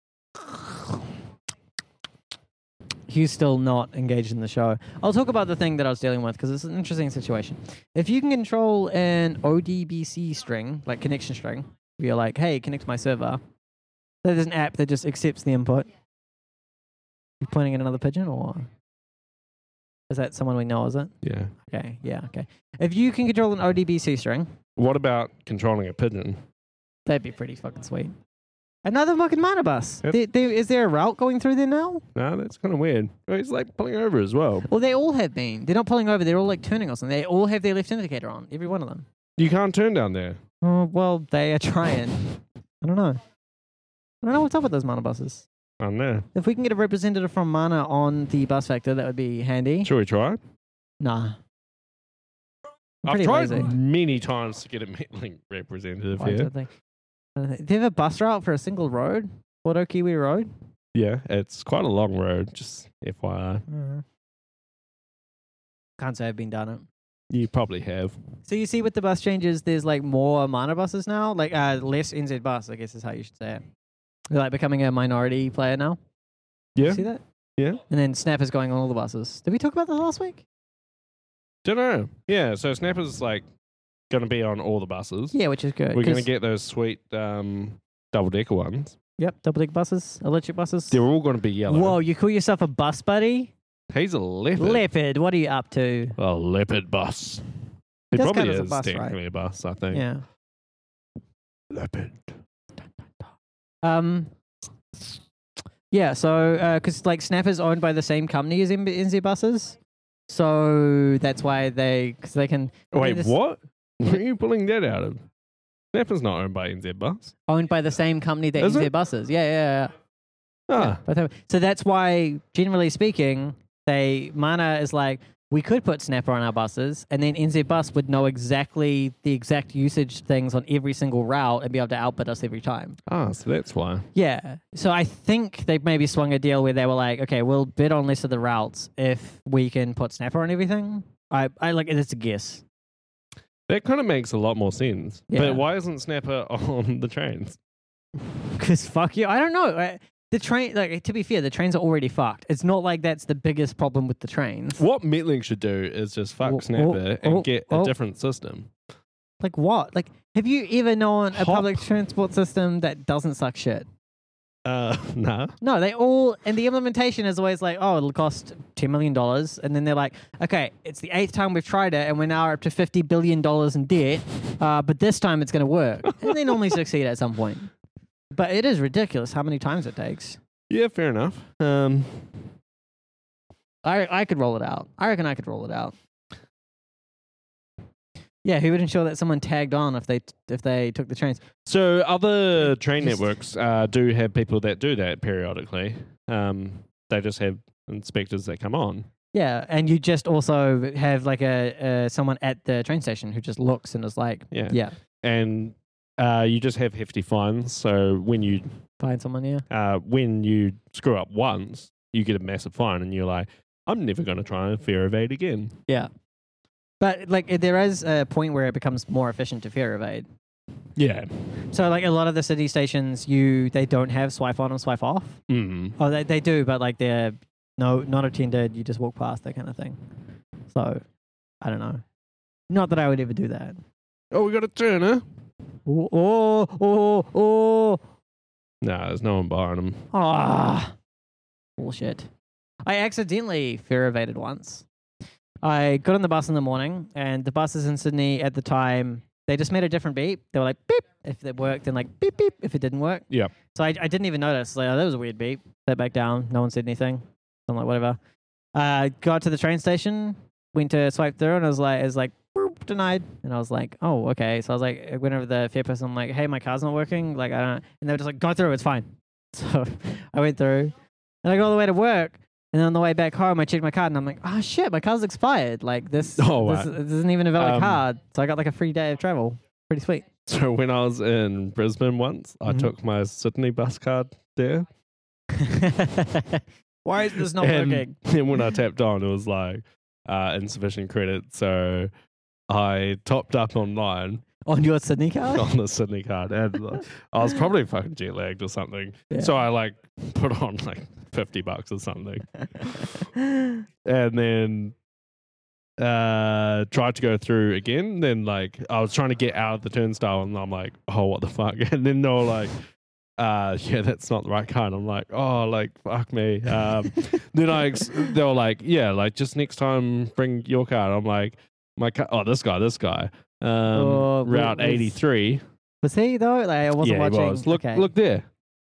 Hugh's still not engaged in the show. I'll talk about the thing that I was dealing with because it's an interesting situation. If you can control an O D B C string, like connection string, where you're like, hey, connect to my server, there's an app that just accepts the input. You pointing at another pigeon, or is that someone we know? Is it? Yeah. Okay. Yeah. Okay. If you can control an O D B C string, What about controlling a pigeon? that'd be pretty fucking sweet. Another fucking mana bus. Yep. There, there, is there a route going through there now? No, that's kind of weird. Oh, he's like pulling over as well. Well, they all have been. They're not pulling over. They're all like turning or something. They all have their left indicator on. Every one of them. You can't turn down there. Oh, well, they are trying. I don't know. I don't know what's up with those mana buses. I don't know. If we can get a representative from Mana on the bus factor, that would be handy. Shall we try? Nah. I'm I've pretty tried lazy. many times to get a Metlink representative I here. don't think. I don't think- Do you have a bus route for a single road? Port Kiwi Road? Yeah, it's quite a long road, just F Y I. Mm. Can't say I've been done it. You probably have. So you see with the bus changes, there's like more mana buses now, like uh, less N Z bus, I guess is how you should say it. They're like becoming a minority player now. Yeah. You see that? Yeah. And then Snap is going on all the buses. Did we talk about this last week? Don't know. Yeah, so Snapper's like going to be on all the buses. Yeah, which is good. We're going to 'cause- get those sweet um, double decker ones. Yep, double deck buses, electric buses. They're all going to be yellow. Whoa, you call yourself a bus buddy? He's a leopard. Leopard, what are you up to? A leopard bus. He Does probably count as a is bus, technically right? a bus, I think. Yeah. Leopard. Um. Yeah, so because like Snap is owned by the same company as N Z buses, so that's why they because they can Wait, this- what? Where are you pulling that out of? Snapper's not owned by N Z Bus. owned by the same company that Is N Z it? buses. Yeah, yeah, yeah. Ah, Yeah, both have- so that's why, generally speaking, they Mana is like we could put Snapper on our buses, and then N Z Bus would know exactly the exact usage things on every single route and be able to outbid us every time. ah, so that's why. Yeah. So I think they've maybe swung a deal where they were like, okay, we'll bid on less of the routes if we can put Snapper on everything. I, I like it's a guess. That kind of makes a lot more sense. Yeah. But why isn't Snapper on the trains? Because fuck you. I don't know. I, the train, like to be fair, the trains are already fucked. It's not like that's the biggest problem with the trains. What Metlink should do is just fuck Oh, Snapper oh, and oh, get a oh. different system. Like what? Like, have you ever known a Hop. public transport system that doesn't suck shit? Uh, nah. No, they all, and the implementation is always like, oh, it'll cost ten million dollars. And then they're like, okay, it's the eighth time we've tried it, and we're now up to fifty billion dollars in debt, uh, but this time it's going to work. And they normally succeed at some point. But it is ridiculous how many times it takes. Yeah, fair enough. Um, I I could roll it out. I reckon I could roll it out. Yeah, who would ensure that someone tagged on if they if they took the trains? so other train Just- networks uh, do have people that do that periodically. Um, they just have inspectors that come on. Yeah, and you just also have like a uh, someone at the train station who just looks and is like, Yeah. yeah, And uh, you just have hefty fines. So when you find someone, yeah. uh, when you screw up once, you get a massive fine, and you're like, I'm never going to try and fare evade again. Yeah. But like there is a point where it becomes more efficient to fare evade. Yeah. So like a lot of the city stations, you they don't have swipe on and swipe off. Mm. Oh, they they do, but like they're no not attended. You just walk past that kind of thing. So I don't know. Not that I would ever do that. Oh, we got a turner. Oh oh oh oh No, there's no one buying them. ah bullshit. I accidentally fare evaded once. I got on the bus in the morning, and the buses in Sydney at the time, they just made a different beep. They were like beep if it worked, and like beep beep if it didn't work. Yeah. So I, I didn't even notice. Like, oh, that was a weird beep. Sat back down. No one said anything. I'm like, whatever. Uh, got to the train station, went to swipe through, and I was like, it was like boop, denied. And I was like, oh, okay. So I was like, I went over to the fare person. I'm like, hey, my car's not working. Like, I don't. And they were just like, go through. It's fine. So I went through, and I got all the way to work. And then on the way back home, I checked my card, and I'm like, oh shit, my car's expired. Like this, Oh, this, wow. this isn't even a valid Um, card. So I got like a free day of travel. Pretty sweet. So when I was in Brisbane once, I Mhm. took my Sydney bus card there. Why is this not and, working? and when I tapped on, it was like uh, insufficient credit. So I topped up online On your Sydney card? on the Sydney card. And uh, I was probably fucking jet lagged or something. Yeah. So I like put on like fifty bucks or something. And then uh tried to go through again. Then like I was trying to get out of the turnstile, and I'm like, oh, what the fuck? And then they were like, uh, yeah, that's not the right card. I'm like, oh, like, fuck me. Um, then I, ex- they were like, yeah, like, just next time, bring your card. I'm like, my card, oh, this guy, this guy. Um, Oh, Route was- eighty-three. Was he though? Like I wasn't Yeah, watching. he was. Look, okay. look there.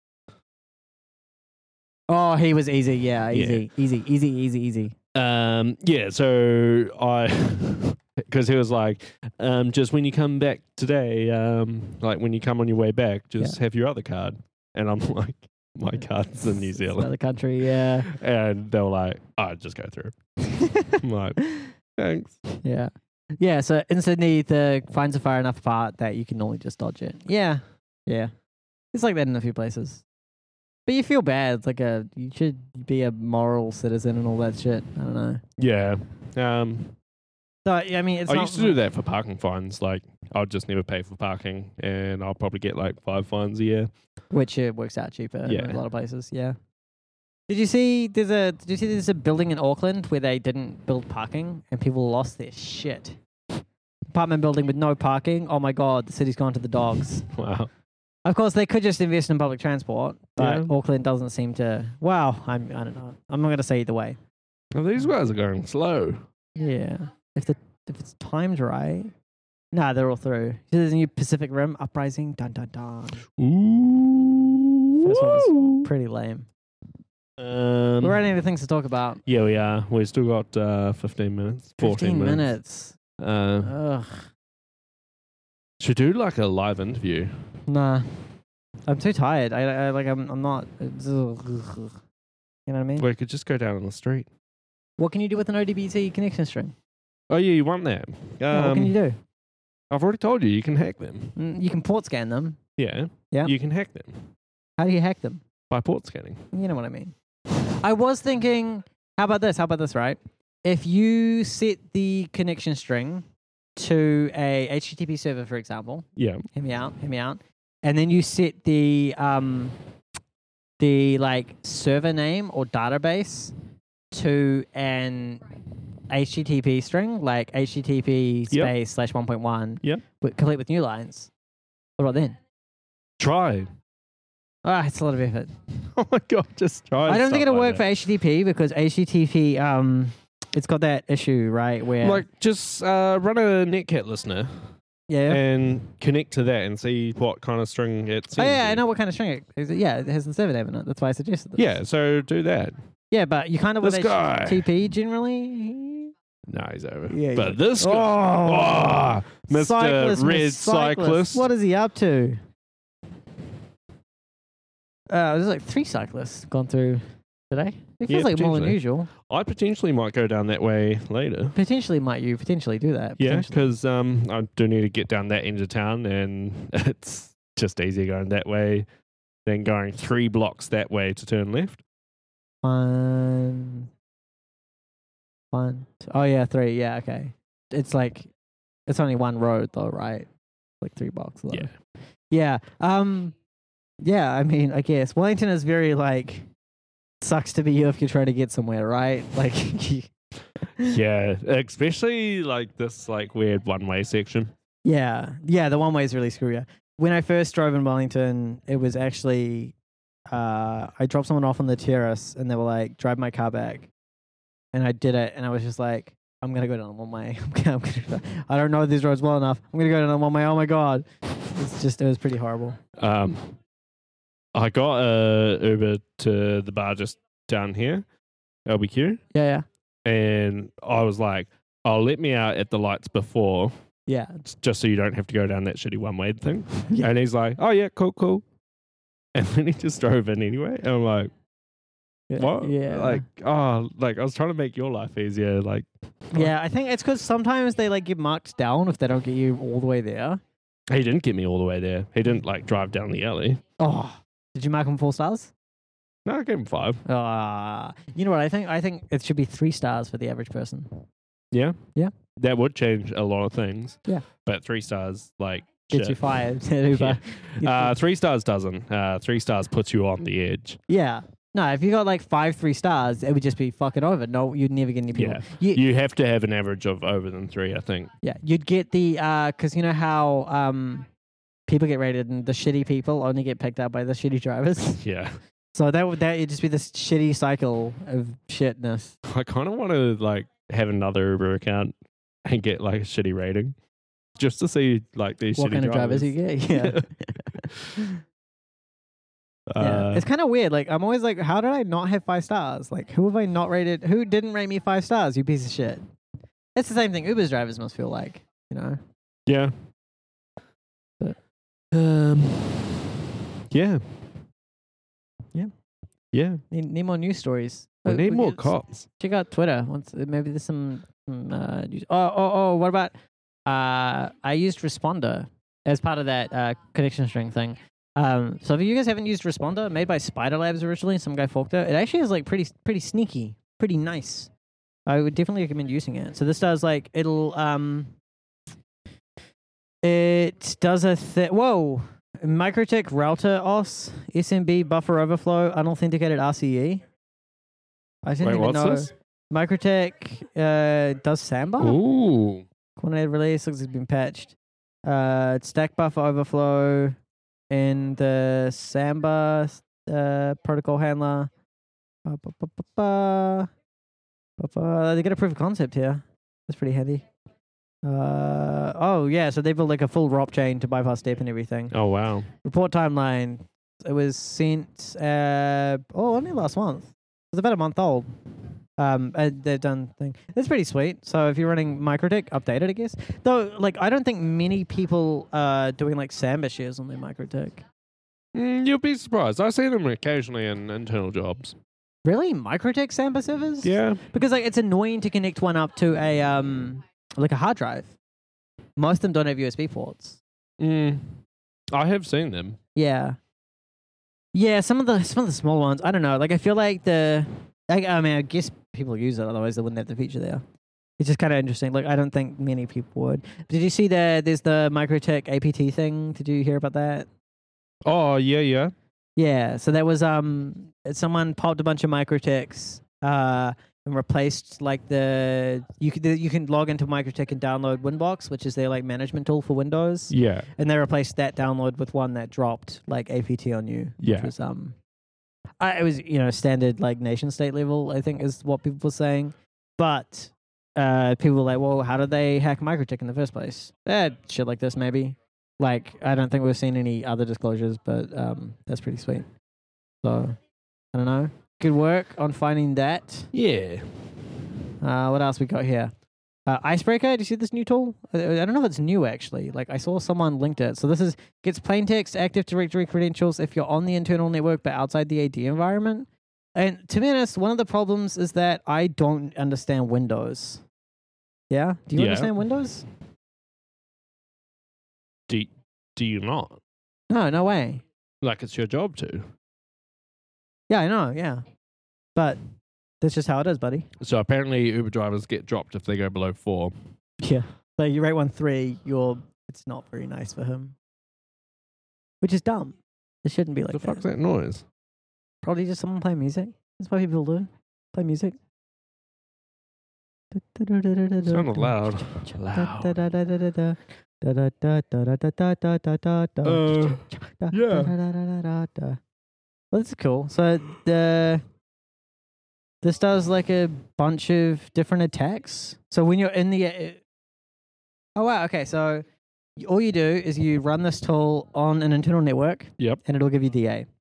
Oh, he was easy. Yeah, Yeah. easy, easy, easy, easy, easy. Um, yeah, so I, because he was like, um, just when you come back today, um, like when you come on your way back, just have your other card. And I'm like, my card's in New It's Zealand. another country. Yeah. And they were like, oh, just go through. I'm like, thanks. Yeah. Yeah. So in Sydney, the fines are far enough apart that you can normally just dodge it. Yeah. Yeah. It's like that in a few places. But you feel bad. It's like a, you should be a moral citizen and all that shit. I don't know. Yeah. Um, So, yeah, I mean, it's I not, used to do that for parking fines. Like, I'll just never pay for parking, and I'll probably get like five fines a year. which uh, works out cheaper Yeah. in a lot of places. Yeah. Did you see there's a did you see there's a building in Auckland where they didn't build parking and people lost their shit? Apartment building with no parking. Oh my god, the city's gone to the dogs. Wow. Of course, they could just invest in public transport, but Yeah. Auckland doesn't seem to. Wow, I'm I don't know. I'm not going to say either way. Well, these guys are going slow. Yeah, if the if it's timed right. Nah, they're all through. There's a new Pacific Rim Uprising. Dun dun dun. Ooh. First one was woo. pretty lame. Um, We're running out of things to talk about. yeah, we are. We've still got uh, fifteen minutes. fourteen Fifteen minutes. minutes. Uh, Ugh. should do like a live interview. Nah, I'm too tired. I, I like. I'm. I'm not. You know what I mean? We could just go down on the street. What can you do with an O D B T connection string? Oh, yeah, you want that? Um, Yeah, what can you do? I've already told you, you can hack them. Mm, You can port scan them. Yeah. Yeah. You can hack them How do you hack them? by port scanning. You know what I mean. I was thinking. How about this? How about this? Right? If you set the connection string to a H T T P server, for example, Yeah. hear me out. Hear me out. And then you set the um, the like server name or database to an H T T P string, like H T T P Yep. space slash one point one, Yep. but complete with new lines. What about then? Try. Ah, it's a lot of effort. Oh my God, just try. I don't think stuff it'll like work for that. H T T P because H T T P, um, it's got that issue, right? Where Like, just uh, run a Netcat listener yeah. and connect to that and see what kind of string it sends Oh yeah, I you. know what kind of string it is. It- Yeah, it has the server name in it. That's why I suggested this. Yeah, so do that. Yeah, but you kind of with This guy. H T T P generally. No, he's over. Yeah, but yeah. this guy, Oh, oh, Mister Cyclist, Red Miss Cyclist. What is he up to? Uh, there's like three cyclists gone through today. It feels Yeah, like more than potentially. usual. I potentially might go down that way later. Potentially, might you potentially do that? Yeah, Potentially. because um, I do need to get down that end of town, and it's just easier going that way than going three blocks that way to turn left. One, one. Two. Oh yeah, three. Yeah, okay. It's like it's only one road though, right? Like three blocks. Though. Yeah. Yeah. Um. Yeah. I mean, I guess Wellington is very like sucks to be you if you're trying to get somewhere, right? Like. you- Yeah, especially like this like weird one way section. Yeah, yeah. The one way is really screwy. Yeah. When I first drove in Wellington, it was actually uh, I dropped someone off on the terrace, and they were like, "Drive my car back," and I did it, and I was just like, "I'm gonna go down one way. I'm gonna, I'm gonna, I don't know these roads well enough. I'm gonna go down one way. Oh my god, it's just it was pretty horrible." Um, I got a Uber to the bar just down here, L B Q, Yeah, yeah, and I was like, "Oh, let me out at the lights before, yeah. just so you don't have to go down that shitty one way thing." Yeah. And he's like, "Oh yeah, cool, cool." And then he just drove in anyway, and I'm like, "What?" Yeah, Like, oh, like I was trying to make your life easier. Like, yeah. I think it's because sometimes they like get marked down if they don't get you all the way there. he didn't get me all the way there. He didn't like drive down the alley. Oh, did you mark them four stars? No, I gave him five. Ah, you know what I think? I think it should be three stars for the average person. Yeah, Yeah. that would change a lot of things. Yeah. But three stars, like, Gets shit. you fired. Uber. Uh, three stars doesn't. Uh, three stars puts you on the edge. Yeah. No, if you got like five three stars, it would just be fucking over. No, you'd never get any people. Yeah. You, You have to have an average of over than three, I think. yeah, you'd get the uh, because you know how um, people get rated, and the shitty people only get picked up by the shitty drivers. Yeah. So that would that would just be this shitty cycle of shitness. I kind of want to like have another Uber account and get like a shitty rating, just to see like these What shitty kind of drivers drivers you get? Yeah. Yeah, Uh, it's kind of weird. Like, I'm always like, how did I not have five stars? Like, who have I not rated? Who didn't rate me five stars? You piece of shit. It's the same thing Uber's drivers must feel like, you know? yeah. But- Um. Yeah. Yeah. Yeah. Need, need more news stories. We Oh, need we more could s- cops. Check out Twitter. Once maybe there's some. some uh, news. Oh, oh, oh. What about? Uh, I used Responder as part of that uh, connection string thing. Um, so if you guys haven't used Responder, made by Spider Labs originally, some guy forked it. It actually is like pretty, pretty sneaky, pretty nice. I would definitely recommend using it. So this does like it'll um, it does a th- whoa. MikroTik router O S, S M B buffer overflow, unauthenticated R C E. I didn't Wait, even what's know. this? MikroTik uh, does Samba. Ooh. Coordinated release looks like it's been patched. Uh, stack buffer overflow in the Samba uh, protocol handler. Ba, ba, ba, ba, ba. Ba, ba. They get a proof of concept here. That's pretty handy. Uh, oh, yeah, so they built like a full R O P chain to bypass step and everything. Oh wow. Report timeline. It was sent, uh, oh, only last month. It was about a month old. Um, uh, they've done thing. That's pretty sweet. So if you're running MikroTik, update it, I guess. Though, like, I don't think many people are doing like Samba shares on their MikroTik. Mm, you'll be surprised. I see them occasionally in internal jobs. Really, MikroTik Samba servers? Yeah. Because like it's annoying to connect one up to a um like a hard drive. Most of them don't have U S B ports. Mm, I have seen them. Yeah. Yeah, some of the some of the small ones. I don't know. Like I feel like the I, I mean I guess people use it, otherwise they wouldn't have the feature there. It's just kind of interesting. Like I don't think many people would. Did you see the there's the MikroTik A P T thing? Did you hear about that? Oh yeah, yeah. Yeah. So that was um someone popped a bunch of MikroTiks uh and replaced like the you could you can log into MikroTik and download Winbox, which is their like management tool for Windows. Yeah. And they replaced that download with one that dropped like A P T on you. Yeah. Which was, um, I, it was, you know, standard like nation state level, I think is what people were saying. But uh, people were like, well, how did they hack MikroTik in the first place? Eh, shit like this, maybe. Like, I don't think we've seen any other disclosures, but um, that's pretty sweet. So, I don't know. Good work on finding that. Yeah. Uh, what else we got here? Uh, Icebreaker, do you see this new tool? I, I don't know if it's new actually. Like I saw someone linked it. So this is gets plain text Active Directory credentials if you're on the internal network but outside the A D environment. And to be honest, one of the problems is that I don't understand Windows. Yeah? Do you Yeah. understand Windows? Do Do you not? No, no way. Like it's your job to. Yeah, I know, yeah. But that's just how it is, buddy. So apparently Uber drivers get dropped if they go below four. Yeah. So you rate one three, you're it's not very nice for him. Which is dumb. It shouldn't be like the that. fuck's that noise? Probably just someone playing music. That's what people do. Play music. Sounded loud. Loud. Uh, yeah. Well, that's cool. So the this does like a bunch of different attacks. So when you're in the uh, oh wow, okay. So all you do is you run this tool on an internal network. Yep. And it'll give you D A.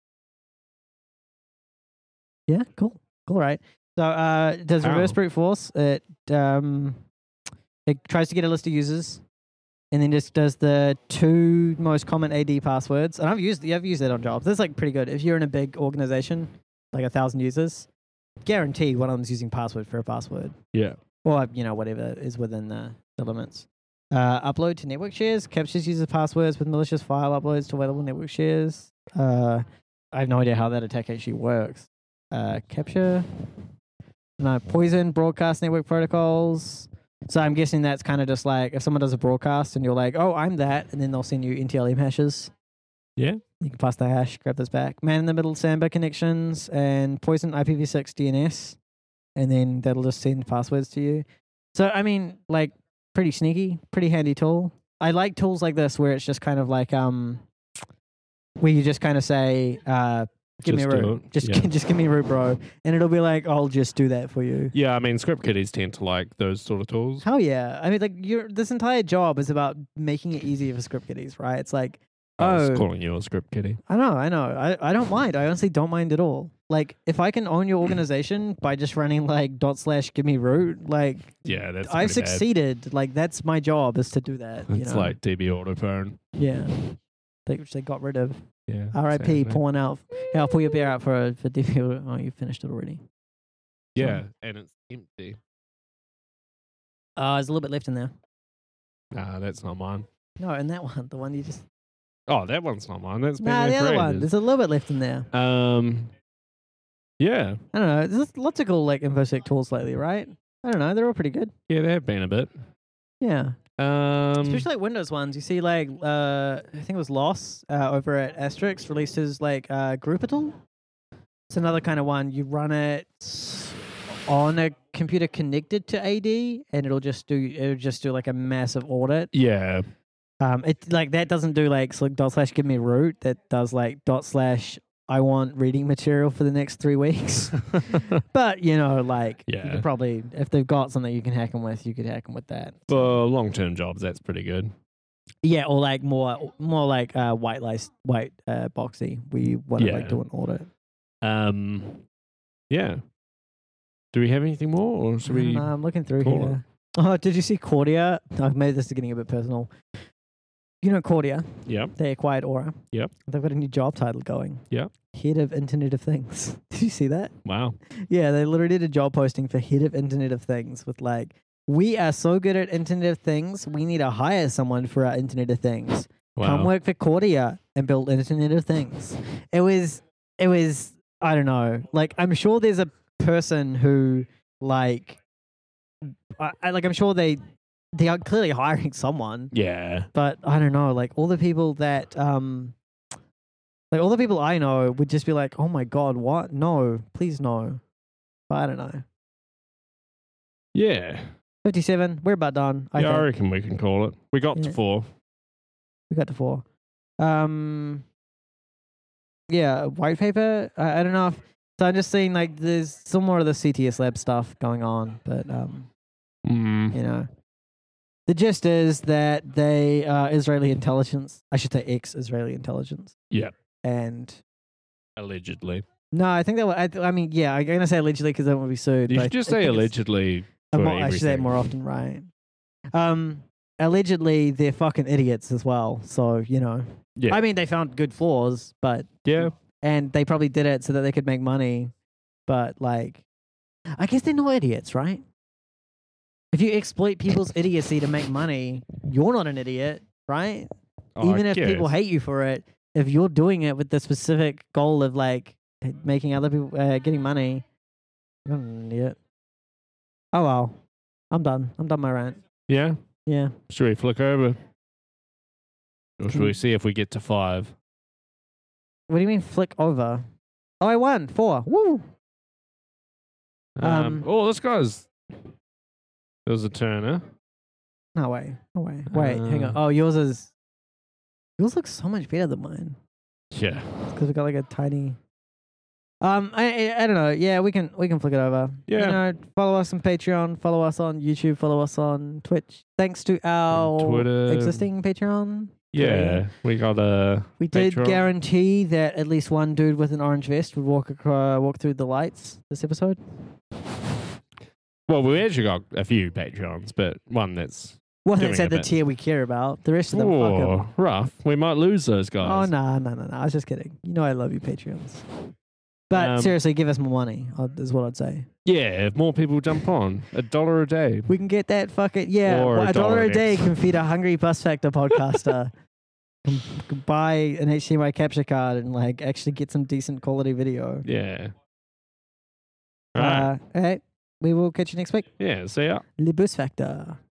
Yeah, cool, cool, right? So uh, it does reverse How? brute force. It um, it tries to get a list of users, and then just does the two most common A D passwords. And I've used, yeah, I've used that on jobs. That's like pretty good. If you're in a big organization, like a thousand users, guaranteed one of them's using password for a password, Yeah. or you know whatever is within the, the limits. Uh, upload to network shares captures user passwords with malicious file uploads to available network shares. Uh, I have no idea how that attack actually works. Uh, capture, no, poison broadcast network protocols. So I'm guessing that's kind of just like if someone does a broadcast and you're like, oh, I'm that, and then they'll send you N T L M hashes. Yeah. You can pass the hash, grab this back. Man in the middle Samba connections and poison I P v six D N S, and then that'll just send passwords to you. So I mean, like, pretty sneaky, pretty handy tool. I like tools like this where it's just kind of like um, where you just kind of say, uh, "Give Just me a do root, it. just Yeah. just give me a root, bro," and it'll be like, "I'll just do that for you." Yeah, I mean, script kiddies tend to like those sort of tools. Hell yeah! I mean, like, your this entire job is about making it easier for script kiddies, right? It's like, I was oh, calling you a script kiddie. I know, I know. I, I don't mind. I honestly don't mind at all. Like, if I can own your organization by just running like dot slash give me root, like Yeah, that's I've pretty bad. succeeded. Like, that's my job is to do that. You It's know? like D B Autophone. yeah, they, which they got rid of. Yeah. R I P sadly. Pouring out. Yeah, I'll pull your beer out for for D V. Oh, you finished it already. Yeah, and it's empty. Uh, there's a little bit left in there. Nah, that's not mine. No, in that one, the one you just. Oh, that one's not mine. That's been Nah, there the for other one. ages. There's a little bit left in there. Um, yeah, I don't know. There's lots of cool like InfoSec tools lately, right? I don't know. They're all pretty good. yeah, there have been a bit. Yeah. Um, Especially like Windows ones. You see, like, uh, I think it was Loss uh, over at Asterix released his like uh, Groupatal. It's another kind of one. You run it on a computer connected to A D, and it'll just do it'll just do like a massive audit. yeah, Um, it like that doesn't do like so, like dot slash give me root. That does like dot slash I want reading material for the next three weeks. But you know, like you Yeah. could probably if they've got something you can hack them with, you could hack them with that. for long-term jobs, that's pretty good. Yeah, or like more more like uh, white lace white uh, boxy. We want to Yeah. like do an audit. Um, yeah. Do we have anything more, or should we? Um, I'm looking through call here. Oh, did you see Cordia? Oh, maybe this is getting a bit personal. You know Cordia? Yeah. They acquired Aura. Yep. They've got a new job title going. Yep. Head of Internet of Things. Did you see that? Wow. Yeah, they literally did a job posting for Head of Internet of Things with like, we are so good at Internet of Things, we need to hire someone for our Internet of Things. Wow. Come work for Cordia and build Internet of Things. It was, it was, I don't know. Like, I'm sure there's a person who, like, I, I like, I'm sure they, they are clearly hiring someone, Yeah. but I don't know. Like, all the people that, um, like, all the people I know would just be like, oh my God, what? No, please no. But I don't know. Yeah. fifty-seven, we're about done. I yeah, I think. reckon we can call it. We got Yeah. to four. We got to four. Um, yeah, white paper. I, I don't know if so. I'm just seeing like there's some more of the C T S lab stuff going on, but um, Mm. you know, the gist is that they are Israeli intelligence. I should say ex-Israeli intelligence. Yeah. And Allegedly. no, I think that. wa- I, I mean, yeah, I'm gonna say allegedly because they won't be sued. You but should I just think say it's- allegedly. Uh, For more- I should say it everything. more often, right? Um, allegedly they're fucking idiots as well. So you know. Yeah. I mean, they found good flaws, but yeah. and they probably did it so that they could make money. But like, I guess they're not idiots, right? If you exploit people's idiocy to make money, you're not an idiot, right? Oh, I Even if people guess. hate you for it, if you're doing it with the specific goal of like making other people uh, getting money, you're not an idiot. Oh well, I'm done. I'm done my rant. Yeah. Yeah. Should we flick over? Or should Can- we see if we get to five? What do you mean flick over? Oh, I won four. Woo! Um, Um, oh, this guy's. There was a Turner. No way. No way. Wait, hang on. Uh, Oh, yours is. Yours looks so much better than mine Yeah. because we got like a tiny. Um, I, I I don't know. Yeah, we can we can flick it over. Yeah. You know, follow us on Patreon. Follow us on YouTube. Follow us on Twitch. Thanks to our Twitter. existing Patreon. Yeah. We got a. We did Patreon. guarantee that at least one dude with an orange vest would walk across, walk through the lights this episode. Well, we actually got a few Patreons, but one that's. One Doing that's a at the bit. tier we care about. The rest of them, fuck 'em. Oh, rough. We might lose those Oh guys. no, no, no, no! I was just kidding. You know I love you, Patreons. But Um, seriously, give us more money. uh, Is what I'd say. Yeah, if more people jump on, a dollar a day. We can get that fucking yeah. Or well, a a dollar dollar a day next. can feed a hungry bus factor podcaster. can, can buy an H D M I capture card and like actually get some decent quality video. Yeah. All right. Uh, all right, we will catch you next week. Yeah, see ya. Le Bus Factor.